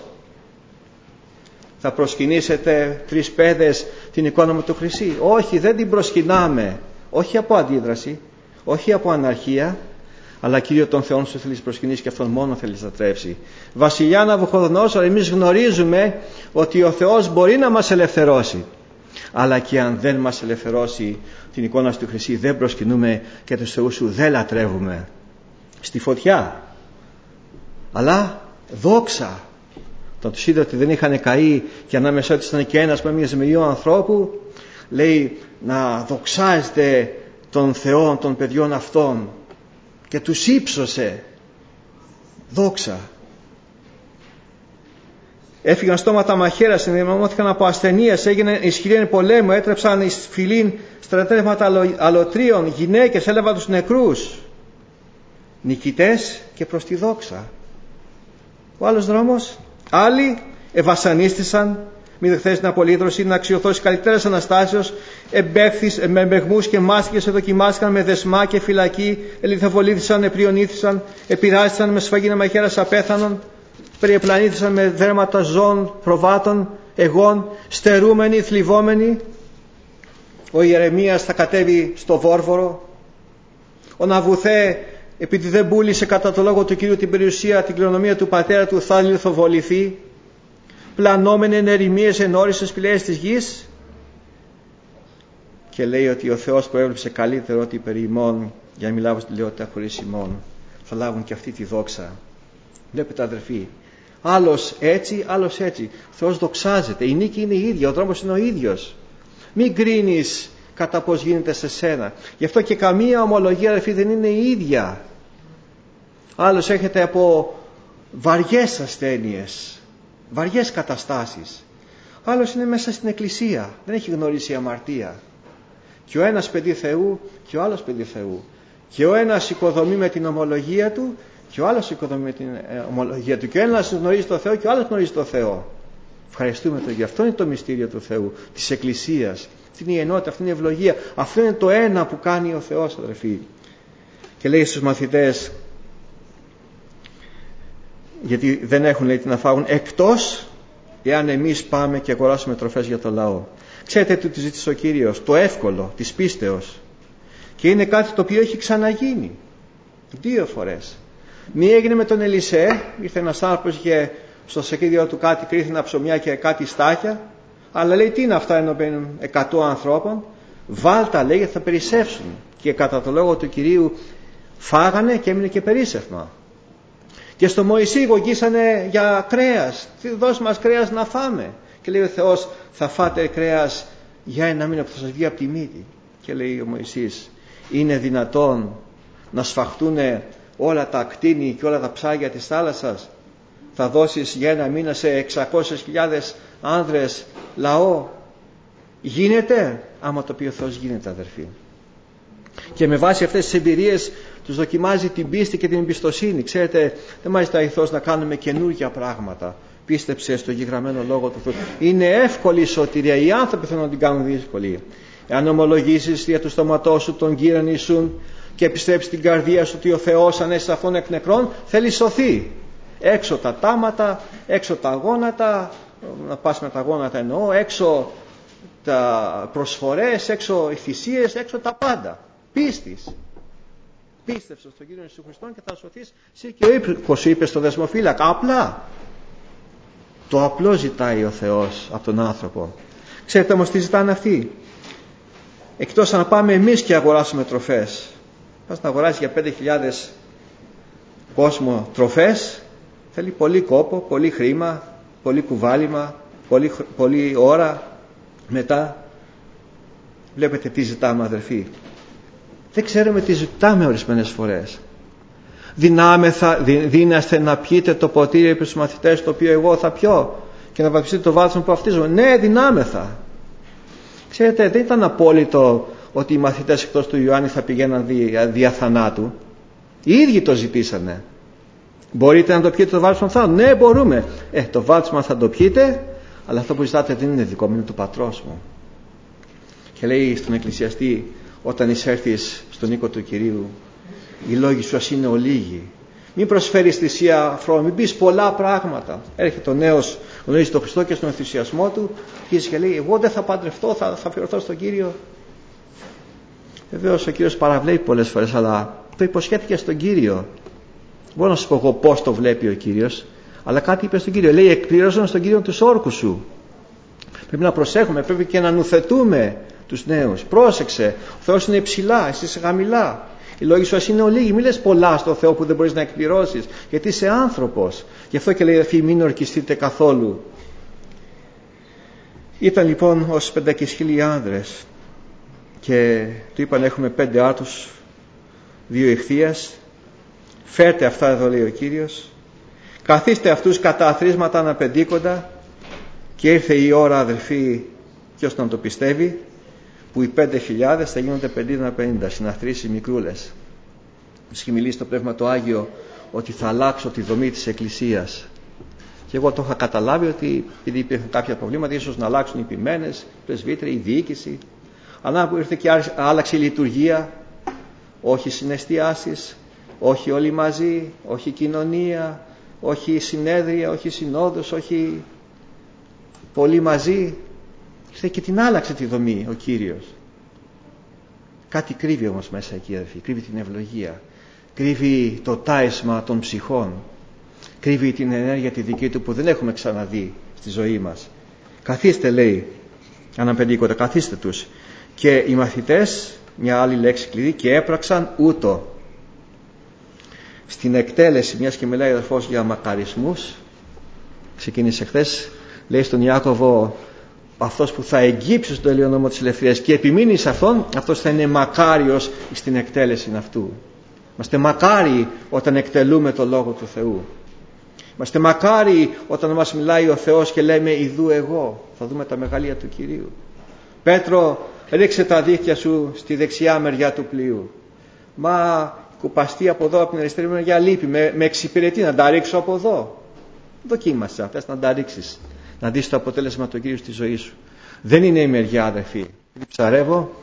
Θα προσκυνήσετε τρεις πέδες την εικόνα μου του Χρυσή? Όχι, δεν την προσκυνάμε. Όχι από αντίδραση, όχι από αναρχία, αλλά Κύριο των Θεών σου θέλεις προσκυνήσει και αυτόν μόνο θέλεις να τρέψει. Βασιλιά Ναβουχοδονόσορα, εμείς γνωρίζουμε ότι ο Θεός μπορεί να μας ελευθερώσει, αλλά και αν δεν μας ελευθερώσει την εικόνα του Χρυσή, δεν προσκυνούμε και τους θεούς σου δεν λατρεύουμε. Στη φωτιά. Αλλά δόξα. Όταν τους είδε ότι δεν είχαν καεί και ανάμεσά τους ήταν και ένας με μια ζημιού ανθρώπου, λέει να δοξάζετε τον Θεό των παιδιών αυτών, και τους ύψωσε. Δόξα. Έφυγαν στόματα μαχαίρας, ενδυναμώθηκαν από ασθενείες, έγιναν ισχυροί πολέμου, έτρεψαν εις φυλήν στρατεύματα αλωτρίων, γυναίκες, έλαβαν τους νεκρούς. Νικητές και προς τη δόξα. Ο άλλος δρόμος, άλλοι ευασανίστησαν, μη δεχθείς την απολύτρωση, να αξιοθώσει καλύτερας αναστάσεως, εμπέχθης, με εμπεγμούς και μάσκες, εδοκιμάστηκαν με δεσμά και φυλακή, ελιθοβολήθησαν, επριονήθησαν, επειράστησαν με σφαγή μαχαίρας απέθανον, περιεπλανήθησαν με δέρματα ζώων, προβάτων, εγών, στερούμενοι, θλιβόμενοι. Ο Ιερεμίας θα κατέβει στο Βόρβορο. Ο Ναβουθέ, επειδή δεν πούλησε κατά το λόγο του Κυρίου την περιουσία, την κληρονομία του πατέρα του, θα λιθοβοληθεί. Πλανόμενοι εν ερημίες ενόρισες σπηλαίες της γης. Και λέει ότι ο Θεός προέβλεψε καλύτερο ότι περί ημών, για να μιλάω στη λαιότητα χωρίς ημών, θα λάβουν και αυτή τη δόξα. Βλέπετε αδερφοί, άλλος έτσι, άλλος έτσι. Ο Θεός δοξάζεται, η νίκη είναι η ίδια, ο δρόμος είναι ο ίδιος. Μην κρίνεις κατά πώς γίνεται σε σένα. Γι' αυτό και καμία ομολογία, αδερφοί, δεν είναι η ίδια. Άλλος έρχεται από βαριές ασθένειες, βαριές καταστάσεις. Άλλος είναι μέσα στην εκκλησία, δεν έχει γνωρίσει αμαρτία. Και ο ένας παιδί Θεού και ο άλλος παιδί Θεού. Και ο ένας οικοδομεί με την ομολογία του και ο άλλος οικοδομεί με την ομολογία του. Και ο ένας γνωρίζει το Θεό και ο άλλος γνωρίζει το Θεό. Ευχαριστούμε τον. Γι' αυτό είναι το μυστήριο του Θεού, της εκκλησίας. Αυτή είναι η ενότητα, αυτή είναι η ευλογία. Αυτό είναι το ένα που κάνει ο Θεός, αδερφοί. Και λέει στους μαθητές, γιατί δεν έχουν, λέει, τι να φάγουν, εκτός εάν εμείς πάμε και αγοράσουμε τροφές για το λαό. Ξέρετε τι του ζήτησε ο Κύριος? Το εύκολο της πίστεως. Και είναι κάτι το οποίο έχει ξαναγίνει δύο φορές. Μία έγινε με τον Ελισέ. Ήρθε ένας άνθρωπος και στο σακίδιο του κάτι κρίθινα ψωμιά και κάτι στάχια, αλλά λέει τι είναι αυτά ενώπιον εκατό ανθρώπων? Βάλτα, λέει, θα περισσεύσουν. Και κατά το λόγο του Κυρίου φάγανε και έμεινε και περίσσευμα. Και στο Μωυσή γογγίσανε για κρέας. Δώσ' μας κρέας να φάμε. Και λέει ο Θεός, θα φάτε κρέας για ένα μήνα που θα σας βγει από τη μύτη. Και λέει ο Μωυσής, είναι δυνατόν να σφαχτούν όλα τα κτίνη και όλα τα ψάρια της θάλασσας? Θα δώσεις για ένα μήνα σε εξακόσιες χιλιάδες άνδρες λαό? Γίνεται? Άμα το πει ο Θεός, γίνεται, αδερφοί. Και με βάση αυτές τις εμπειρίες τους δοκιμάζει την πίστη και την εμπιστοσύνη. Ξέρετε, δεν μας ζητάει ο Θεός να κάνουμε καινούργια πράγματα. Πίστεψε στο γεγραμμένο λόγο του Θεού. Είναι εύκολη η σωτηρία. Οι άνθρωποι θέλουν να την κάνουν δύσκολη. Αν ομολογήσεις για του στόματός σου τον Κύριον Ιησούν και πιστέψεις την καρδία σου ότι ο Θεός ανέστησε αυτόν εκ νεκρών, θέλει σωθεί. Έξω τα τάματα, έξω τα γόνατα, να πας με τα γόνατα εννοώ, έξω τα προσφορές, έξω οι θυσίες, έξω τα πάντα. Πίστης. Πίστεψε στον Κύριο Ιησού Χριστόν και θα σωθείς εσύ και ο οίκος σου, είπε στο δεσμοφύλακα. Απλά. Το απλό ζητάει ο Θεός από τον άνθρωπο. Ξέρετε όμως τι ζητάνε αυτοί? Εκτός να πάμε εμείς και αγοράσουμε τροφές. Πας να αγοράσεις για πέντε χιλιάδες κόσμο τροφές, θέλει πολύ κόπο, πολύ χρήμα, πολύ κουβάλιμα, πολύ, πολύ ώρα. Μετά βλέπετε τι ζητάμε, αδερφοί. Δεν ξέρουμε τι ζητάμε ορισμένες φορές. Δυνάμεθα, δύναστε να πιείτε το ποτήρι επί στους μαθητές το οποίο εγώ θα πιω και να βαπτιστείτε το βάτσο που βαπτίζομαι? Ναι, δυνάμεθα. Ξέρετε, δεν ήταν απόλυτο ότι οι μαθητές εκτός του Ιωάννη θα πηγαίναν δια, δια θανάτου. Οι ίδιοι το ζητήσανε. Μπορείτε να το πιείτε το βάπτισμα του θάνατου? Ναι, μπορούμε. Ε, το βάπτισμα θα το πιείτε, αλλά αυτό που ζητάτε δεν είναι δικό μου, είναι του πατρός μου. Και λέει στον εκκλησιαστή, όταν εισέρθεις στον οίκο του Κυρίου, οι λόγοι σου ας είναι ολίγοι. Μην προσφέρεις θυσία αφρών, μην πεις πολλά πράγματα. Έρχεται ο νέος, γνωρίζει τον Χριστό και στον ενθουσιασμό του, αρχίζει και λέει, εγώ δεν θα παντρευτώ, θα, θα αφιερωθώ στον Κύριο. Βεβαίως ο Κύριος παραβλέπει πολλές φορές, αλλά το υποσχέθηκε στον Κύριο. Μπορώ να σου πω εγώ πώς το βλέπει ο Κύριος, αλλά κάτι είπε στον Κύριο. Λέει, εκπλήρωσαν στον Κύριο τους όρκους σου. Πρέπει να προσέχουμε, πρέπει και να νουθετούμε τους νέους. Πρόσεξε, ο Θεός είναι υψηλά, εσύ είσαι χαμηλά. Οι λόγοι σου ας είναι ολίγοι. Μην λες πολλά στο Θεό που δεν μπορείς να εκπληρώσεις, γιατί είσαι άνθρωπος. Γι' αυτό και λέει, αδελφοί, μην ορκιστείτε καθόλου. Ήταν λοιπόν ως πεντακισχίλιοι άνδρες και του είπαν, έχουμε πέντε άρτους, δύο ηχθείας. Φέρτε αυτά εδώ, λέει ο Κύριος. Καθίστε αυτούς κατά αθροίσματα αναπεντήκοντα. Και ήρθε η ώρα, αδελφοί, ποιος να το πιστεύει, που οι πέντε χιλιάδες θα γίνονται πενήντα πενήντα, συναθρήσεις μικρούλες. Έχει μιλήσει το Πνεύμα το Άγιο ότι θα αλλάξω τη δομή της Εκκλησίας. Και εγώ το είχα καταλάβει ότι επειδή υπήρχαν κάποια προβλήματα, ίσως να αλλάξουν οι ποιμένες, οι πρεσβύτεροι, η διοίκηση. Αλλά που ήρθε και άλλαξε η λειτουργία, όχι συναισθιάσεις, όχι όλοι μαζί, όχι κοινωνία, όχι συνέδρια, όχι συνόδους, όχι πολύ μαζί. Ήρθε και την άλλαξε τη δομή ο Κύριος. Κάτι κρύβει όμως μέσα εκεί, αδελφοί. Κρύβει την ευλογία, κρύβει το τάισμα των ψυχών, κρύβει την ενέργεια τη δική του που δεν έχουμε ξαναδεί στη ζωή μας. Καθίστε, λέει, αναπεντήκοντα, καθίστε τους. Και οι μαθητές, μια άλλη λέξη κλειδί, και έπραξαν ούτω. Στην εκτέλεση, μιας και μιλάει ο αδελφός για μακαρισμούς, ξεκίνησε χθες, λέει στον Ιάκωβο, αυτός που θα εγγύψει στον Τελείο Νόμο της Ελευθερίας και επιμείνει σε αυτόν, αυτός θα είναι μακάριος στην εκτέλεση αυτού. Είμαστε μακάριοι όταν εκτελούμε το Λόγο του Θεού. Είμαστε μακάριοι όταν μας μιλάει ο Θεός και λέμε ιδού εγώ. Θα δούμε τα μεγαλεία του Κυρίου. Πέτρο, ρίξε τα δίχτυα σου στη δεξιά μεριά του πλοίου. Μα κουπαστεί από εδώ, από την αριστερή μεριά λείπει. Με, με εξυπηρετεί να τα ρίξω από εδώ. Δοκίμασε, θες να τα ρίξεις, να δεις το αποτέλεσμα του Κύριου στη ζωή σου. Δεν είναι η μεριά, αδερφοί. Ψαρεύω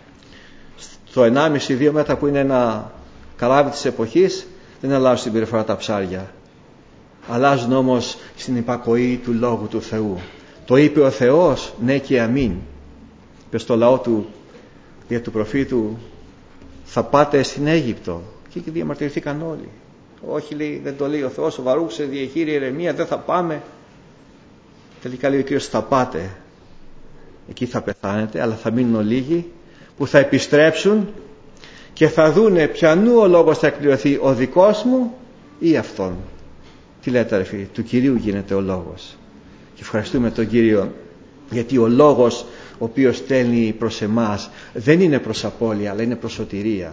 στο ενάμιση δύο μέτρα που είναι ένα καράβι της εποχής, δεν αλλάζουν στην περιφορά τα ψάρια. Αλλάζουν όμως στην υπακοή του Λόγου του Θεού. Το είπε ο Θεός, ναι και αμήν. Είπε στο λαό του, για του προφήτου, θα πάτε στην Αίγυπτο. Και εκεί διαμαρτυρηθήκαν όλοι. Όχι, λέει, δεν το λέει ο Θεός, ο Βαρούχ σε διεχείρη ηρεμία, δεν θα πάμε. Τελικά λέει ο Κύριος, θα πάτε. Εκεί θα πεθάνετε, αλλά θα μείνουν λίγοι που θα επιστρέψουν και θα δούνε ποιανού ο λόγος θα εκπληρωθεί, ο δικός μου ή αυτόν. Τι λέτε, αδερφοί, του Κυρίου γίνεται ο λόγος. Και ευχαριστούμε τον Κύριο, γιατί ο λόγος ο οποίος στέλνει προς εμάς δεν είναι προς απώλεια, αλλά είναι προς σωτηρία.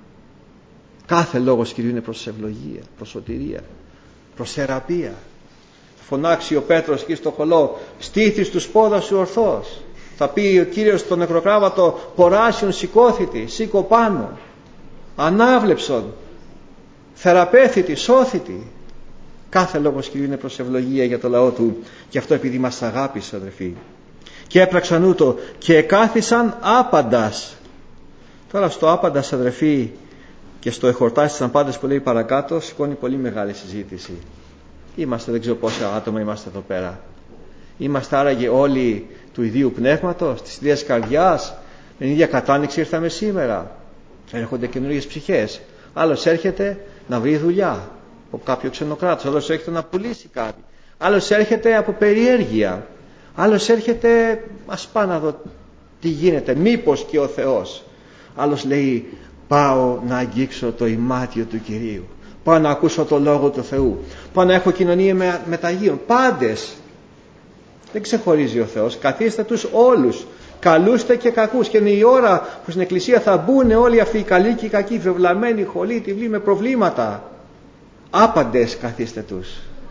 Κάθε λόγος Κυρίου είναι προς ευλογία, προς σωτηρία, προς θεραπεία. Θα φωνάξει ο Πέτρος εκεί στο χολό, στήθης τους πόδας σου ορθός. Θα πει ο Κύριος στον νεκροκράβατο, ποράσιον σηκώθητη, σήκω πάνω, ανάβλεψον, θεραπεύθητη, σώθητη. Κάθε λόγος Κυρίου είναι προς ευλογία για το λαό του, και αυτό επειδή μας αγάπησε, αδερφοί. Και έπραξαν ούτω και εκάθισαν άπαντας. Τώρα στο άπαντας, αδερφοί, και στο εχορτάστησαν πάντες που λέει παρακάτω, σηκώνει πολύ μεγάλη συζήτηση. Είμαστε, δεν ξέρω πόσα άτομα είμαστε εδώ πέρα. Είμαστε άραγε όλοι του ιδίου πνεύματος, της ίδιας καρδιάς, με την ίδια κατάνοιξη ήρθαμε σήμερα. Έρχονται καινούργιες ψυχές. Άλλος έρχεται να βρει δουλειά από κάποιο ξενοκράτος, άλλος έρχεται να πουλήσει κάτι, άλλος έρχεται από περιέργεια, άλλος έρχεται, ας πάω να δω τι γίνεται, μήπως και ο Θεός. Άλλος λέει, πάω να αγγίξω το ημάτιο του Κυρίου, πάω να ακούσω το Λόγο του Θεού, πάω να έχω κοινωνία με, με τα Αγίων. Πάντες, δεν ξεχωρίζει ο Θεός. Καθίστε τους όλους, καλούστε και κακούς, και είναι η ώρα που στην Εκκλησία θα μπουν όλοι αυτοί οι καλοί και οι κακοί, βεβλαμένοι, χολοί, τυβλοί, με προβλήματα. Άπαντες καθίστε τους.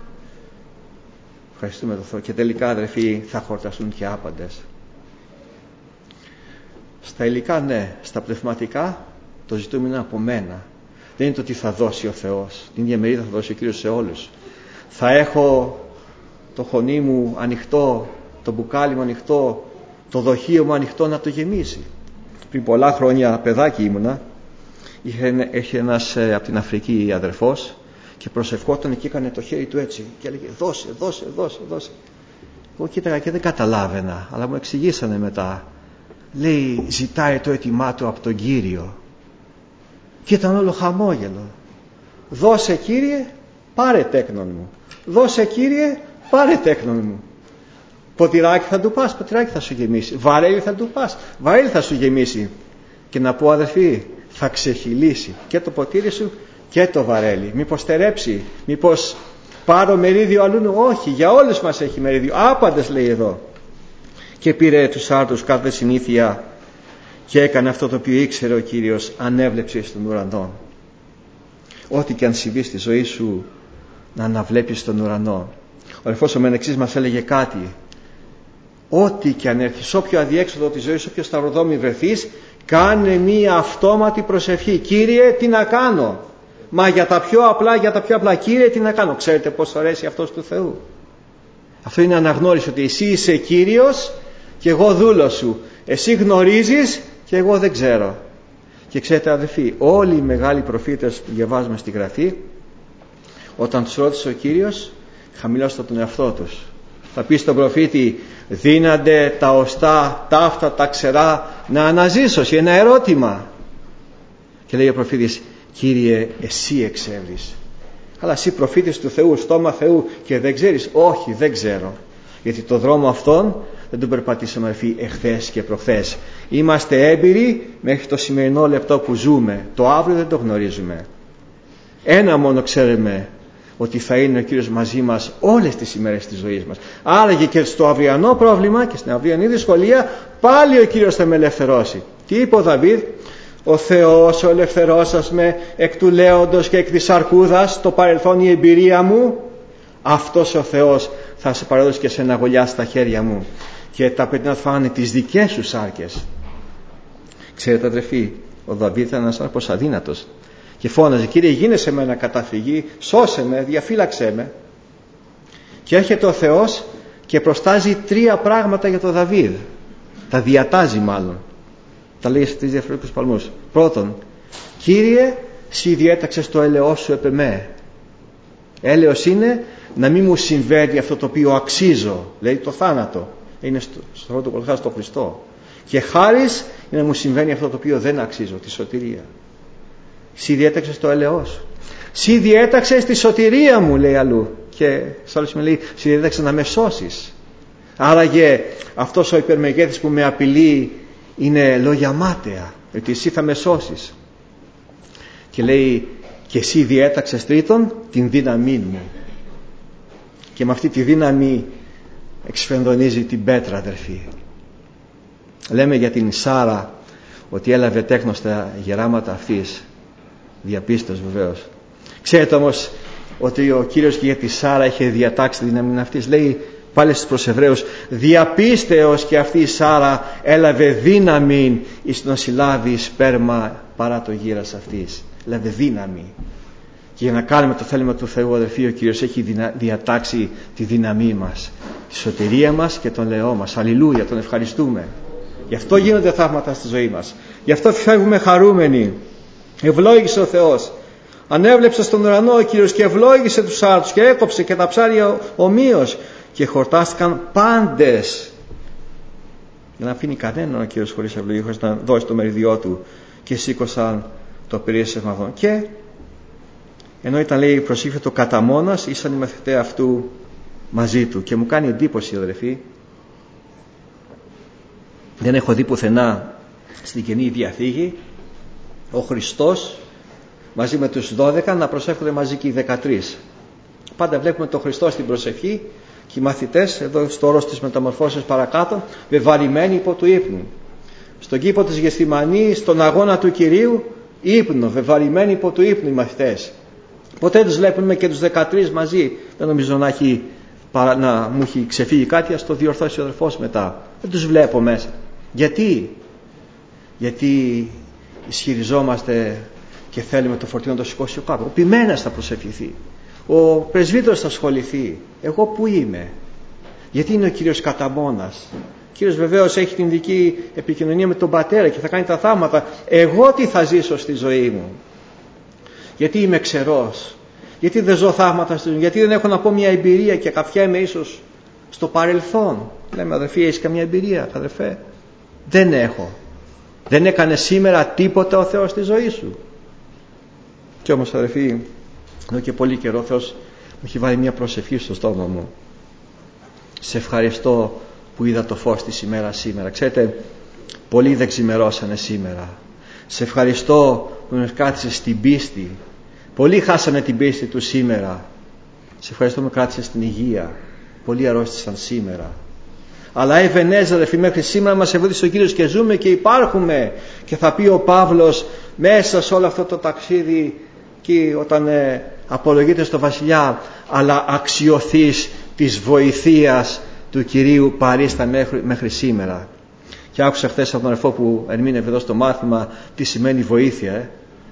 Ευχαριστούμε τον Θεό. Και τελικά, αδερφοί, θα χορταστούν και άπαντες. Στα υλικά, ναι. Στα πνευματικά το ζητούμενο από μένα. δεν είναι το τι θα δώσει ο Θεός. Την ίδια μερίδα θα δώσει ο Κύριος σε όλους. Θα έχω το χωνί μου ανοιχτό, το μπουκάλι μου ανοιχτό, το δοχείο μου ανοιχτό να το γεμίσει. Πριν πολλά χρόνια παιδάκι ήμουνα, είχε, είχε ένας ε, από την Αφρική αδερφός και προσευχόταν και έκανε το χέρι του έτσι και έλεγε δώσε, δώσε, δώσε, δώσε. Εγώ κοίταγα και δεν καταλάβαινα, αλλά μου εξηγήσανε μετά. Λέει, ζητάει το αίτημά του από τον Κύριο. Και ήταν όλο χαμόγελο. Δώσε, Κύριε, πάρε τέκνον μου. Δώσε, Κύριε, πάρε τέκνον μου. Ποτηράκι θα του πας, ποτηράκι θα σου γεμίσει. Βαρέλι θα του πας, βαρέλι θα σου γεμίσει. Και να πω, αδερφοί, θα ξεχυλήσει και το ποτήρι σου και το βαρέλι. Μήπως στερέψει, μήπως πάρω μερίδιο αλλού? Όχι, για όλους μας έχει μερίδιο. Άπαντες, λέει εδώ. Και πήρε τους άρτους κάθε συνήθεια και έκανε αυτό το οποίο ήξερε ο Κύριος, ανέβλεψε στον ουρανό. Ό,τι και αν συμβεί στη ζωή σου, να αναβλέπεις τον ουρανό. Ο αδερφός ο Μενεξής μας έλεγε κάτι. Ό,τι και αν έρθει, σε όποιο αδιέξοδο της ζωής, σε όποιο σταυροδρόμι βρεθείς, κάνε μία αυτόματη προσευχή. Κύριε, τι να κάνω? Μα για τα πιο απλά, για τα πιο απλά, Κύριε, τι να κάνω? Ξέρετε πώς αρέσει αυτός του Θεού? Αυτό είναι αναγνώριση ότι εσύ είσαι Κύριος και εγώ δούλος σου. Εσύ γνωρίζεις και εγώ δεν ξέρω. Και ξέρετε, αδελφοί, όλοι οι μεγάλοι προφήτες που διαβάζουμε στη Γραφή, όταν τους ρώτησε ο Κύριος, χαμηλώσαν τον εαυτό τους. Θα πει στον προφήτη, δύνανται τα οστά, τα αυτά, τα ξερά να αναζήσωση? Ένα ερώτημα. Και λέει ο προφήτης, Κύριε, εσύ εξεύρεις. Αλλά εσύ προφήτης του Θεού, στόμα Θεού, και δεν ξέρεις? Όχι, δεν ξέρω. Γιατί το δρόμο αυτόν δεν τον περπατήσαμε, αδελφοί, εχθές και προχθές. Είμαστε έμπειροι μέχρι το σημερινό λεπτό που ζούμε. Το αύριο δεν το γνωρίζουμε. Ένα μόνο ξέρουμε, ότι θα είναι ο Κύριος μαζί μας όλες τις ημέρες της ζωής μας. Άραγε και στο αυριανό πρόβλημα και στην αυριανή δυσκολία πάλι ο Κύριος θα με ελευθερώσει. Τι είπε ο Δαβίδ? Ο Θεός ο ελευθερώσας με εκ του λέοντος και εκ της αρκούδας, το παρελθόν η εμπειρία μου, αυτός ο Θεός θα σε παραδώσει και σε ένα γολιά στα χέρια μου και τα παιδιά θα φάνε τις δικές σου σάρκες. Ξέρετε, αδερφοί, ο Δαβίδ ήταν ένας άνθρωπος αδύνατος και φώναζε, Κύριε, γίνε σε μένα καταφυγή, σώσε με, διαφύλαξέ με. Και έρχεται ο Θεός και προστάζει τρία πράγματα για τον Δαβίδ. Τα διατάζει μάλλον. Τα λέει σε τρεις διαφορετικούς παλμούς. Πρώτον, Κύριε, Συ διέταξες το έλεος σου επ' εμέ. Έλεος είναι να μην μου συμβαίνει αυτό το οποίο αξίζω. Λέει το θάνατο. Είναι στο, στο πρώτο κολχά στο Χριστό. Και χάρις είναι να μου συμβαίνει αυτό το οποίο δεν αξίζω, τη σωτηρία. Συ διέταξες το έλεος σου. Συ διέταξες τη σωτηρία μου, λέει αλλού. Και σε άλλο σημείο λέει, συ διέταξες να με σώσεις. Άραγε αυτός ο υπερμεγέθης που με απειλεί είναι λόγια μάταια, ότι εσύ θα με σώσεις. Και λέει, και εσύ διέταξες τρίτον την δύναμή μου. Και με αυτή τη δύναμη εξφενδονίζει την πέτρα, αδερφοί. Λέμε για την Σάρα ότι έλαβε τέκνος στα γεράματα αυτής. Διαπίστως βεβαίως. Ξέρετε όμως ότι ο Κύριος και για τη Σάρα είχε διατάξει τη δύναμη αυτής. Λέει πάλι στους προς Εβραίους, διαπίστεως και αυτή η Σάρα έλαβε δύναμη εις να συλλάβει σπέρμα παρά το γύρας αυτής. Έλαβε δύναμη. Και για να κάνουμε το θέλημα του Θεού, αδερφοί, ο Κύριος έχει διατάξει τη δύναμή μας, τη σωτηρία μας και τον λαιό μας. Αλληλούια, τον ευχαριστούμε. Γι' αυτό γίνονται θαύματα στη ζωή μας. Γι' αυτό φεύγουμε χαρούμενοι. Ευλόγησε ο Θεός. Ανέβλεψε στον ουρανό ο Κύριος και ευλόγησε τους άρτους και έκοψε και τα ψάρια ομοίως και χορτάστηκαν πάντες. Για να αφήνει κανέναν ο Κύριος χωρίς ευλογία, χωρίς να δώσει το μεριδιό του, και σήκωσαν το περίσσευμα αυτών. Και ενώ ήταν, λέει, προσήφιο κατά μόνος, ήσαν οι μαθητές αυτού μαζί του. Και μου κάνει εντύπωση, αδερφοί, δεν έχω δει πουθενά στην Καινή Διαθήκη ο Χριστός μαζί με τους δώδεκα να προσεύχονται μαζί και οι δεκατρείς. Πάντα βλέπουμε τον Χριστό στην προσευχή και οι μαθητές εδώ στο όρος της μεταμορφώσεως παρακάτω βεβαρημένοι υπό του ύπνου. Στον κήπο της Γεθσημανή, στον αγώνα του Κυρίου, ύπνο, βεβαρημένοι υπό του ύπνου οι μαθητές. Ποτέ τους βλέπουμε και τους δεκατρείς μαζί. Δεν νομίζω να, έχει, να μου έχει ξεφύγει κάτι, ας το διορθώσει ο αδερφός μετά. Δεν τους βλέπω μέσα. Γιατί? Γιατί ισχυριζόμαστε και θέλουμε το φορτίο να το σηκώσει ο κάπου. Ο ποιμένας θα προσευχηθεί, ο πρεσβύτερος θα ασχοληθεί. Εγώ που είμαι? Γιατί είναι ο Κύριος καταμόνας. Ο Κύριος βεβαίως έχει την δική επικοινωνία με τον Πατέρα και θα κάνει τα θαύματα. Εγώ τι θα ζήσω στη ζωή μου? Γιατί είμαι ξερός? Γιατί δεν ζω θαύματα στη ζωή μου? Γιατί δεν έχω να πω μια εμπειρία και καφιέμαι ίσως στο παρελθόν? Λέμε, αδερφοί, έχεις καμιά εμπειρία, αδερφέ? Δεν έχω. Δεν έκανε σήμερα τίποτα ο Θεός στη ζωή σου? Κι όμως, αδερφοί, εδώ και πολύ καιρό ο Θεός μου έχει βάλει μια προσευχή στο στόμα μου. Σε ευχαριστώ που είδα το φως της ημέρας σήμερα. Ξέρετε, πολλοί δεν ξημερώσανε σήμερα. Σε ευχαριστώ που με κράτησες στην πίστη. Πολλοί χάσανε την πίστη του σήμερα. Σε ευχαριστώ που με κράτησες στην υγεία. Πολλοί αρρώστησαν σήμερα. Αλλά Εβενέζερ, αδερφοί, μέχρι σήμερα μας ευόδησε ο Κύριος και ζούμε και υπάρχουμε. Και θα πει ο Παύλος μέσα σε όλο αυτό το ταξίδι, και όταν ε, απολογείται στο βασιλιά, αλλά αξιωθείς της βοηθείας του Κυρίου παρίστα μέχρι, μέχρι σήμερα. Και άκουσα χθες από τον αδερφό που ερμήνευε εδώ στο μάθημα τι σημαίνει βοήθεια. Ε.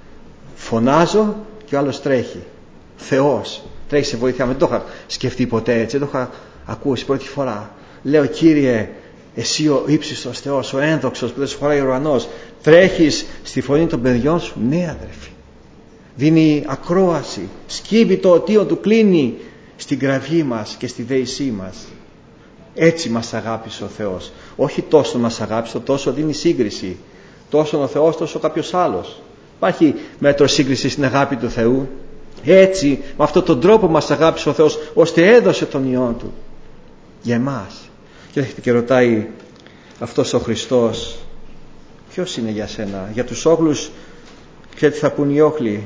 Φωνάζω και ο άλλος τρέχει. Θεός τρέχει σε βοήθεια. Δεν το είχα σκεφτεί ποτέ έτσι, δεν το είχα ακούσει πρώτη φορά. Λέω, Κύριε, εσύ ο ύψιστος Θεός, ο ένδοξος που δεν σου χωράει ο ουρανός, τρέχεις στη φωνή των παιδιών σου? Ναι, αδερφοί. Δίνει ακρόαση, σκύβει το οτίο του, κλείνει στην κραυγή μας και στη δέησή μας. Έτσι μας αγάπησε ο Θεός. Όχι τόσο μας αγάπησε, τόσο δίνει σύγκριση. Τόσο ο Θεός, τόσο κάποιος άλλος. Υπάρχει μέτρο σύγκριση στην αγάπη του Θεού? Έτσι, με αυτόν τον τρόπο μας αγάπησε ο Θεός, ώστε έδωσε τον Υιόν Του για εμάς. Και έρχεται και ρωτάει αυτός ο Χριστός, ποιος είναι για σένα? Για τους όχλους, ξέρετε τι θα πουν οι όχλοι?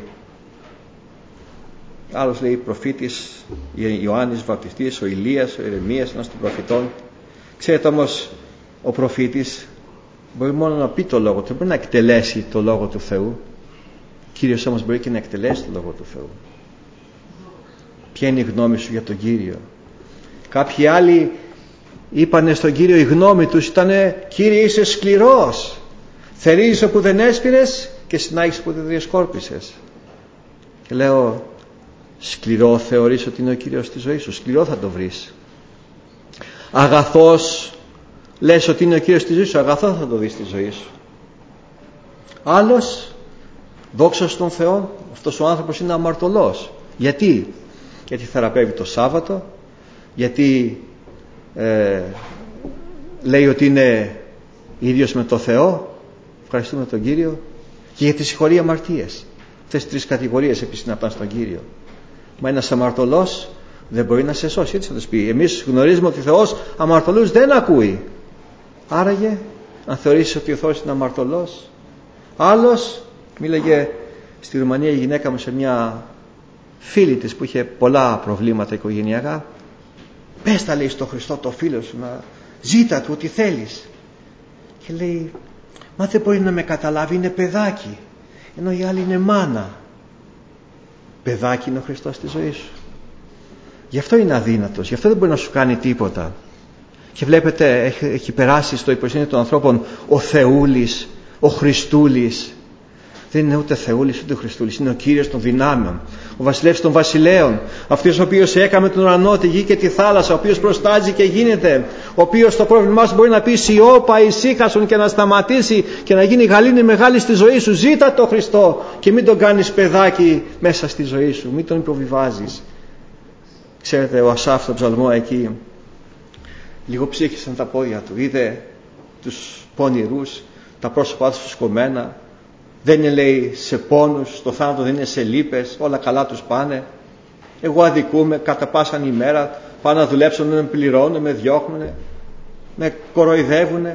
Άλλος λέει προφήτης, Ιωάννης Βαπτιστής, ο Ηλίας, ο Ηρεμίας, ένας των προφητών. Ξέρετε όμως, ο προφήτης μπορεί μόνο να πει το λόγο του, δεν μπορεί να εκτελέσει το λόγο του Θεού. Ο Κύριος όμως μπορεί και να εκτελέσει το λόγο του Θεού. Ποια είναι η γνώμη σου για τον Κύριο? Κάποιοι άλλοι είπανε στον Κύριο, η γνώμη τους ήτανε, Κύριε, είσαι σκληρός, θερίζεις όπου δεν έσπηρες και συνάγεις όπου δεν διασκόρπισες. Και λέω, σκληρό θεωρείς ότι είναι ο Κύριος στη ζωή σου? Σκληρό θα το βρεις. Αγαθός λες ότι είναι ο Κύριος στη ζωή σου? Αγαθό θα το δεις στη ζωή σου. Άλλος, δόξα στον Θεό, αυτός ο άνθρωπος είναι αμαρτωλός. Γιατί? Γιατί θεραπεύει το Σάββατο, γιατί ε, λέει ότι είναι ίδιος με το Θεό, ευχαριστούμε τον Κύριο, και γιατί συγχωρεί αμαρτίες. Αυτές τις τρεις κατηγορίες επισυναπτάν στον Κύριο. Μα ένας αμαρτωλός δεν μπορεί να σε σώσει, έτσι θα τους πει. Εμείς γνωρίζουμε ότι ο Θεός αμαρτωλούς δεν ακούει. Άραγε, αν θεωρήσεις ότι ο Θεός είναι αμαρτωλός. Άλλος, μίλαγε στη Ρουμανία η γυναίκα μου σε μια φίλη της που είχε πολλά προβλήματα οικογενειακά. Πες τα, λέει, στο Χριστό το φίλο σου, να ζήτα του ό,τι θέλεις. Και λέει, μα δεν μπορεί να με καταλάβει, είναι παιδάκι, ενώ η άλλη είναι μάνα. Παιδάκι είναι ο Χριστός στη ζωή σου. Γι' αυτό είναι αδύνατος, γι' αυτό δεν μπορεί να σου κάνει τίποτα. Και βλέπετε, έχει, έχει περάσει στο υποσύνη των ανθρώπων ο Θεούλης, ο Χριστούλης. Δεν είναι ούτε Θεούλης ούτε Χριστούλης, είναι ο Κύριος των δυνάμεων, ο βασιλεύς των βασιλέων, αυτός ο οποίος έκαμε τον ουρανό, τη γη και τη θάλασσα, ο οποίος προστάζει και γίνεται, ο οποίος το πρόβλημά σου μπορεί να πει σιώπα, ησύχασον, και να σταματήσει και να γίνει γαλήνη μεγάλη στη ζωή σου. Ζήτα το Χριστό και μην τον κάνεις παιδάκι μέσα στη ζωή σου, μην τον υποβιβάζεις. Ξέρετε, ο Ασάφ στον ψαλμό εκεί λίγο ψύχησαν τα πόδια του, είδε τους πονηρούς, τα πρόσωπά τους σκομμένα. Δεν είναι, λέει, σε πόνους, στο θάνατο δεν είναι σε λύπες, όλα καλά τους πάνε. Εγώ αδικούμε κατά πάσαν ημέρα, πάνε να δουλέψουν, με πληρώνουν, με διώχνουν, με κοροϊδεύουν.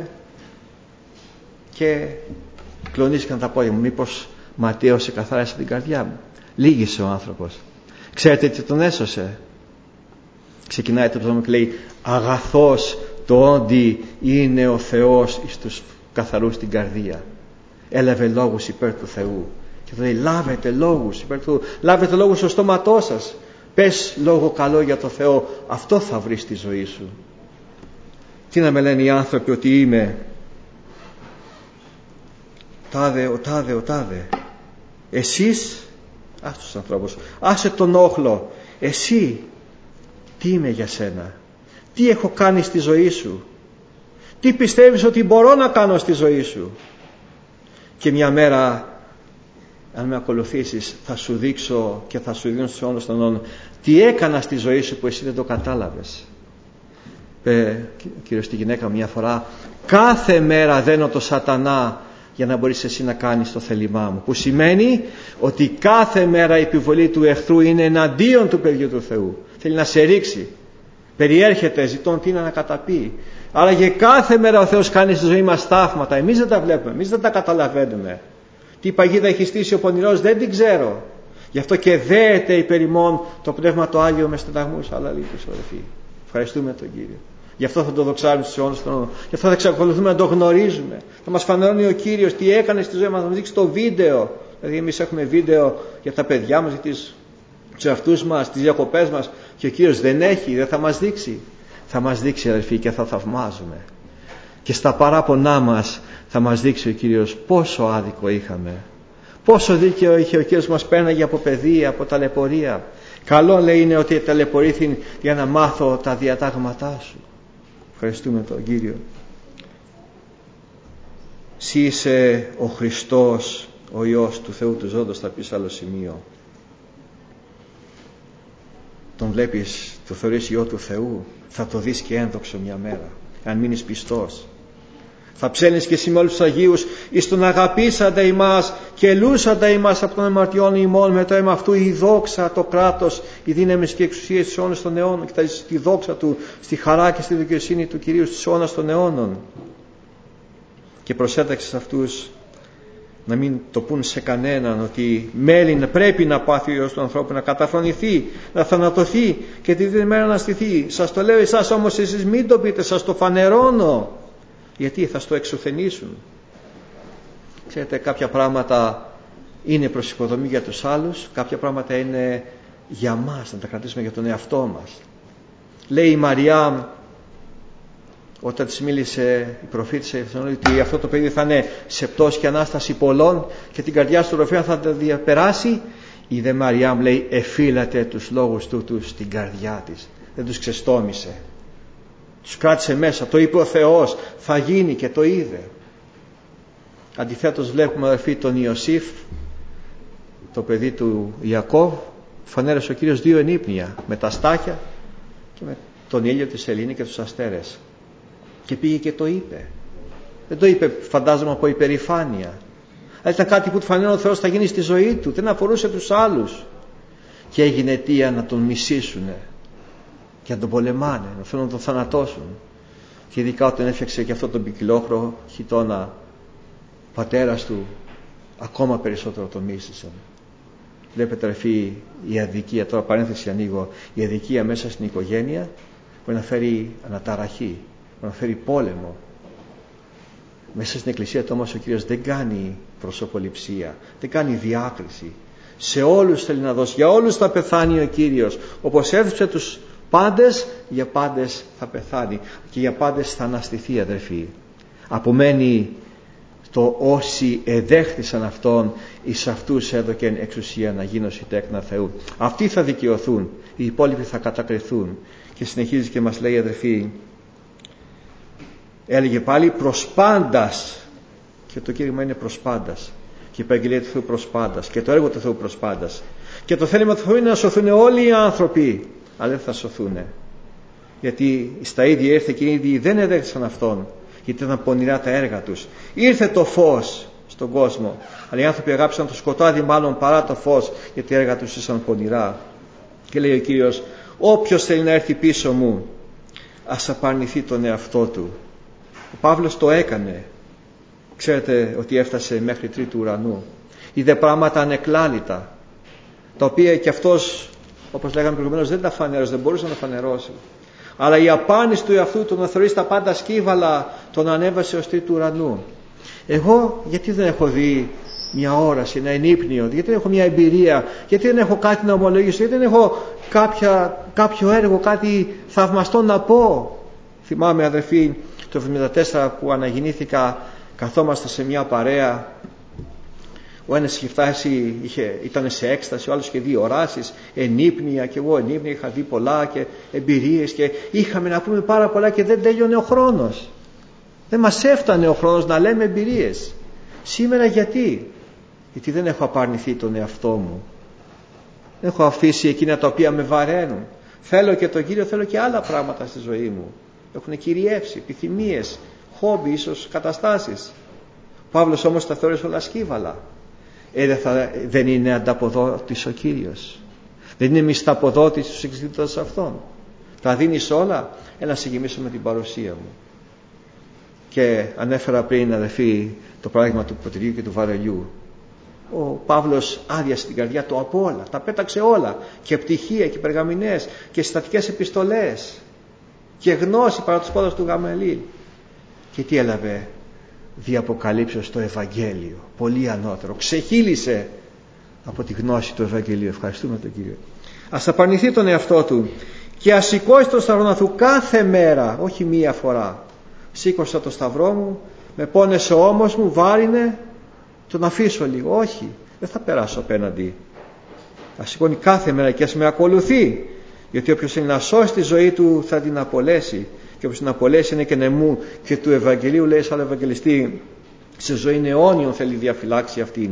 Και κλονίστηκαν τα πόδια μου. Μήπως Ματέος σε καθάρισε την καρδιά μου? Λύγησε ο άνθρωπος. Ξέρετε τι τον έσωσε? Ξεκινάει το ψωμί και λέει, αγαθός το όντι είναι ο Θεός εις τους καθαρούς την καρδία. Έλαβε λόγους υπέρ του Θεού. Και του λέει, λάβετε λόγους υπέρ του Θεού. Λάβετε λόγους στο στόματό σας. Πες λόγο καλό για το Θεό. Αυτό θα βρεις στη ζωή σου. Τι να με λένε οι άνθρωποι ότι είμαι τάδε, ο τάδε, ο τάδε. Εσείς, άσε τους ανθρώπους, άσε τον όχλο, εσύ τι είμαι για σένα, τι έχω κάνει στη ζωή σου, τι πιστεύεις ότι μπορώ να κάνω στη ζωή σου. Και μια μέρα, αν με ακολουθήσεις, θα σου δείξω και θα σου δίνω στους αιώνες των αιώνων τι έκανα στη ζωή σου που εσύ δεν το κατάλαβες. Ε, κύριος στη γυναίκα μια φορά, κάθε μέρα δένω το σατανά για να μπορείς εσύ να κάνεις το θέλημά μου, που σημαίνει ότι κάθε μέρα η επιβολή του εχθρού είναι εναντίον του παιδιού του Θεού. Θέλει να σε ρίξει, περιέρχεται ζητών τι να καταπεί. Άρα και κάθε μέρα ο Θεός κάνει στη ζωή μας θαύματα. Εμείς δεν τα βλέπουμε, εμείς δεν τα καταλαβαίνουμε. Τι παγίδα έχει στήσει ο πονηρός δεν την ξέρω. Γι' αυτό και δέεται υπέρ ημών το Πνεύμα το Άγιο με στεναγμούς αλλά λύτους, αδελφοί. Ευχαριστούμε τον Κύριο. Γι' αυτό θα το δοξάρουμε στους αιώνες των αιώνων. Γι' αυτό θα εξακολουθούμε να το γνωρίζουμε. Θα μας φανερώνει ο Κύριος τι έκανε στη ζωή μας, να μας δείξει το βίντεο. Δηλαδή εμείς έχουμε βίντεο για τα παιδιά μας, για τις, τους εαυτούς μας, τις διακοπές μας, και ο Κύριος δεν έχει, δεν θα μας δείξει. Θα μας δείξει, αδελφοί, και θα θαυμάζουμε. Και στα παράπονά μας θα μας δείξει ο Κύριος πόσο άδικο είχαμε. Πόσο δίκαιο είχε ο Κύριος που μας πέρναγε από παιδεία, από ταλαιπωρία. Καλό, λέει, είναι ότι ταλαιπωρήθην για να μάθω τα διατάγματά σου. Ευχαριστούμε τον Κύριο. Συ είσαι ο Χριστός, ο Υιός του Θεού του ζώντος, θα πεις άλλο σημείο. Τον βλέπεις, το θεωρείς Υιό του Θεού, θα το δεις και ένδοξο μια μέρα, αν μείνεις πιστός. Θα ψέλνεις και εσύ με όλους τους Αγίους εις τον αγαπήσαντα ημάς και λούσαντα ημάς από τον αμαρτιών ημών με το αίμα αυτού η δόξα, το κράτος, η δύναμη και η εξουσία στους αιώνες των αιώνων, και θα ζεις τη δόξα του, στη χαρά και στη δικαιοσύνη του Κυρίου στους αιώνες των αιώνων. Και προσέταξε σε αυτούς να μην το πούν σε κανέναν ότι μέλη πρέπει να πάθει ο Υιός του ανθρώπου, να καταφρονηθεί, να θανατωθεί και τη τρίτη μέρα να στηθεί. Σας το λέω εσάς όμως, εσείς μην το πείτε, σας το φανερώνω. Γιατί θα στο εξουθενήσουν. Ξέρετε, κάποια πράγματα είναι προς υποδομή για τους άλλους, κάποια πράγματα είναι για μας, να τα κρατήσουμε για τον εαυτό μας. Λέει η Μαριά, όταν της μίλησε η προφήτησα, ότι αυτό το παιδί θα είναι σε πτώση και ανάσταση πολλών και την καρδιά του Ροφέα θα τα διαπεράσει. Η δε Μαριά μου λέει εφύλατε τους λόγους τούτους στην καρδιά της, δεν τους ξεστόμησε, τους κράτησε μέσα, το είπε ο Θεός, θα γίνει, και το είδε. Αντιθέτως βλέπουμε, αδελφοί, τον Ιωσήφ, το παιδί του Ιακώβ, φανέρωσε ο Κύριος δύο ενύπνια, με τα στάχια και με τον ήλιο, τη σελήνη και τους αστέρες, και πήγε και το είπε. Δεν το είπε, φαντάζομαι, από υπερηφάνεια, αλλά ήταν κάτι που του φανέρωσε ο Θεός θα γίνει στη ζωή του, δεν αφορούσε τους άλλους, και έγινε αιτία να τον μισήσουνε και να τον πολεμάνε, να θέλουν να τον θανατώσουν. Και ειδικά όταν έφτιαξε και αυτό τον ποικιλόχρο χιτώνα, ο πατέρας του ακόμα περισσότερο τον μίσησαν. Βλέπετε, αδελφοί, η αδικία, τώρα παρένθεση ανοίγω, η αδικία μέσα στην οικογένεια μπορεί να φέρει αναταραχή, μπορεί να φέρει πόλεμο. Μέσα στην Εκκλησία του όμως ο Κύριος δεν κάνει προσωποληψία, δεν κάνει διάκριση. Σε όλους θέλει να δώσει, για όλους θα πεθάνει ο Κύριος. Όπως έδωσε τους πάντες, για πάντες θα πεθάνει και για πάντες θα αναστηθεί, αδερφοί. Απομένει το όσοι εδέχθησαν Αυτόν, εις αυτούς έδωκεν εξουσία να γίνωσι τέκνα Θεού. Αυτοί θα δικαιωθούν, οι υπόλοιποι θα κατακριθούν. Και συνεχίζει και μας λέει, αδερφοί, έλεγε πάλι προς πάντας, και το κήρυγμα είναι προς πάντας, και η επαγγελία του Θεού προς πάντας, και το έργο του Θεού προς πάντας, και το θέλημα του Θεού είναι να σωθούν όλοι οι άνθρωποι, αλλά δεν θα σωθούν, γιατί στα ίδια ήρθε και οι ίδιοι δεν εδέχθησαν Αυτόν, γιατί ήταν πονηρά τα έργα τους. Ήρθε το φως στον κόσμο, αλλά οι άνθρωποι αγάπησαν το σκοτάδι μάλλον παρά το φως, γιατί τα έργα τους ήσαν πονηρά. Και λέει ο Κύριος, όποιος θέλει να έρθει πίσω μου, ας απαρνηθεί τον εαυτό του. Ο Παύλος το έκανε. Ξέρετε ότι έφτασε μέχρι τρίτου ουρανού. Είδε πράγματα ανεκλάλητα, τα οποία και αυτός, όπως λέγαμε προηγουμένως, δεν τα φανέρωσε, δεν μπορούσε να τα φανερώσει. Αλλά η απάνηση του εαυτού του να θεωρήσει τα πάντα σκύβαλα τον ανέβασε ως τρίτου ουρανού. Εγώ γιατί δεν έχω δει μια όραση, ένα ενύπνιο, γιατί δεν έχω μια εμπειρία, γιατί δεν έχω κάτι να ομολογήσω, γιατί δεν έχω κάποια, κάποιο έργο, κάτι θαυμαστό να πω. Θυμάμαι, αδερφοί, το εβδομήντα τέσσερα που αναγεννήθηκα, καθόμαστε σε μια παρέα, Ο ένας είχε φτάσει, είχε, ήταν σε έκσταση, ο άλλος είχε δει οράσεις, ενύπνια, και εγώ ενύπνια είχα δει πολλά και εμπειρίες και είχαμε να πούμε πάρα πολλά και δεν τέλειωνε ο χρόνος. Δεν μας έφτανε ο χρόνος να λέμε εμπειρίες. Σήμερα γιατί? Γιατί δεν έχω απαρνηθεί τον εαυτό μου. Δεν έχω αφήσει εκείνα τα οποία με βαραίνουν. Θέλω και τον Κύριο, θέλω και άλλα πράγματα στη ζωή μου. Έχουν κυριεύσει, επιθυμίες, χόμπι, ίσως καταστάσεις. Ο Παύλος όμως τα θεώρησε όλα σκύβαλα. Ε, δεν, θα, δεν είναι ανταποδότης ο Κύριος? Δεν είναι μισθαποδότης στους εξηγητές αυτών? Τα δίνεις όλα? Έλα σε γεμίσω με την παρουσία μου. Και ανέφερα πριν, αδελφοί, το παράδειγμα του ποτηριού και του βαρελιού. Ο Παύλος άδειασε την καρδιά του από όλα, τα πέταξε όλα, και πτυχία και περγαμηνές και συστατικές επιστολές και γνώση παρά τους πόδους του Γαμαλήλ. Και τι έλαβε? Διαποκαλύψεως το Ευαγγέλιο, πολύ ανώτερο. Ξεχύλισε από τη γνώση του Ευαγγελίου. Ευχαριστούμε τον Κύριο. Ας απαρνηθεί τον εαυτό του και ας σηκώσει το σταυρό του κάθε μέρα, όχι μία φορά. Σήκωσα το σταυρό μου, με πόνεσε ο ώμος μου, βάρινε, τον αφήσω λίγο. Όχι, δεν θα περάσω απέναντι. Ας σηκώνει κάθε μέρα και ας με ακολουθεί, γιατί όποιος θέλει να σώσει τη ζωή του θα την απολέσει, και όποιος την απολέσει είναι και νεμού και του Ευαγγελίου, λέει σαν Ευαγγελιστή, σε ζωή αιώνιον θέλει διαφυλάξει αυτήν.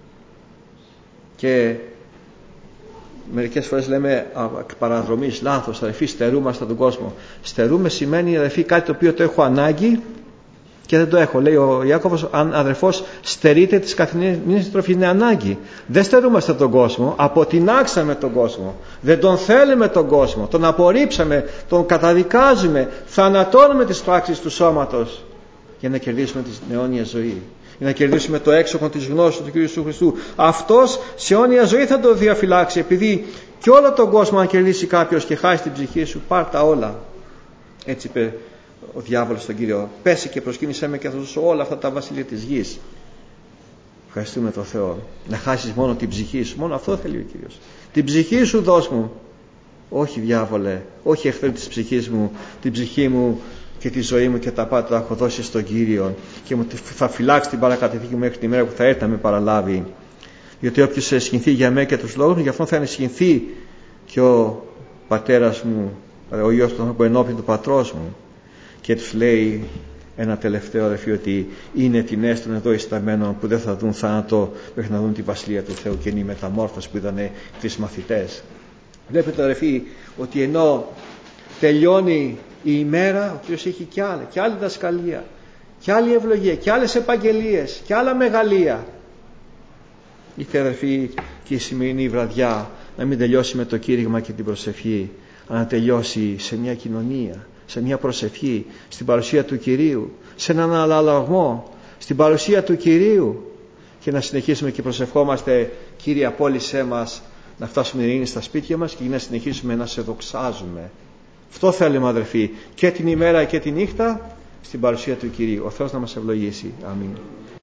Και μερικές φορές λέμε παραδρομής, λάθος, αδελφοί, στερούμαστε τον κόσμο. Στερούμε σημαίνει, αδελφοί, κάτι το οποίο το έχω ανάγκη και δεν το έχω. Λέει ο Ιάκωβος, αν αδερφός στερείται της καθημερινής τροφής, είναι ανάγκη. Δεν στερούμαστε τον κόσμο, αποτινάξαμε τον κόσμο. Δεν τον θέλουμε τον κόσμο, τον απορρίψαμε, τον καταδικάζουμε, θανατώνουμε τις πράξεις του σώματος για να κερδίσουμε την αιώνια ζωή. Για να κερδίσουμε το έξοχο της γνώσης του Κύριου Ιησού Χριστού. Αυτός σε αιώνια ζωή θα το διαφυλάξει, επειδή και όλο τον κόσμο αν κερδίσει κάποιος και χάσει την ψυχή σου, πάρ' τα όλα. Έτσι είπε ο διάβολος στον Κύριο, πέσει και προσκύνησέ με και θα δώσω όλα αυτά τα βασίλεια της γης. Ευχαριστούμε τον Θεό. Να χάσεις μόνο την ψυχή σου, μόνο αυτό θέλει ο Κύριος. Την ψυχή σου δώσ' μου. Όχι διάβολε, όχι εχθροί της ψυχής μου, την ψυχή μου και τη ζωή μου και τα πάντα τα έχω δώσει στον Κύριο και μου θα φυλάξει την παρακαταθήκη μου μέχρι τη μέρα που θα έρθει να με παραλάβει. Γιατί όποιος εσχυνθεί για μένα και τους λόγους μου, γι' αυτό θα ενισχυνθεί και ο πατέρας μου, ο Υιός του ανθρώπου ενώπιον του πατρός μου. Και τους λέει ένα τελευταίο, αδελφοί, ότι είναι την έστων εδώ ισταμένων που δεν θα δουν θάνατο μέχρι να δουν τη Βασιλεία του Θεού, και είναι η μεταμόρφωση που ήταν τρεις μαθητές. Βλέπετε, αδελφοί, ότι ενώ τελειώνει η ημέρα, ο Κύριος έχει κι άλλη, κι άλλη δασκαλία, κι άλλη ευλογία, κι άλλες επαγγελίες, κι άλλα μεγαλεία. Ήρθε, αδελφοί, και η σημερινή βραδιά να μην τελειώσει με το κήρυγμα και την προσευχή, αλλά να τελειώσει σε μια κοινωνία, σε μια προσευχή, στην παρουσία του Κυρίου, σε έναν αλλαλαγμό, στην παρουσία του Κυρίου, και να συνεχίσουμε και προσευχόμαστε, Κύριε, απόλυσέ μας, να φτάσουμε ειρήνη στα σπίτια μας και να συνεχίσουμε να σε δοξάζουμε. Αυτό θέλουμε, αδελφοί, και την ημέρα και τη νύχτα στην παρουσία του Κυρίου. Ο Θεός να μας ευλογήσει. Αμήν.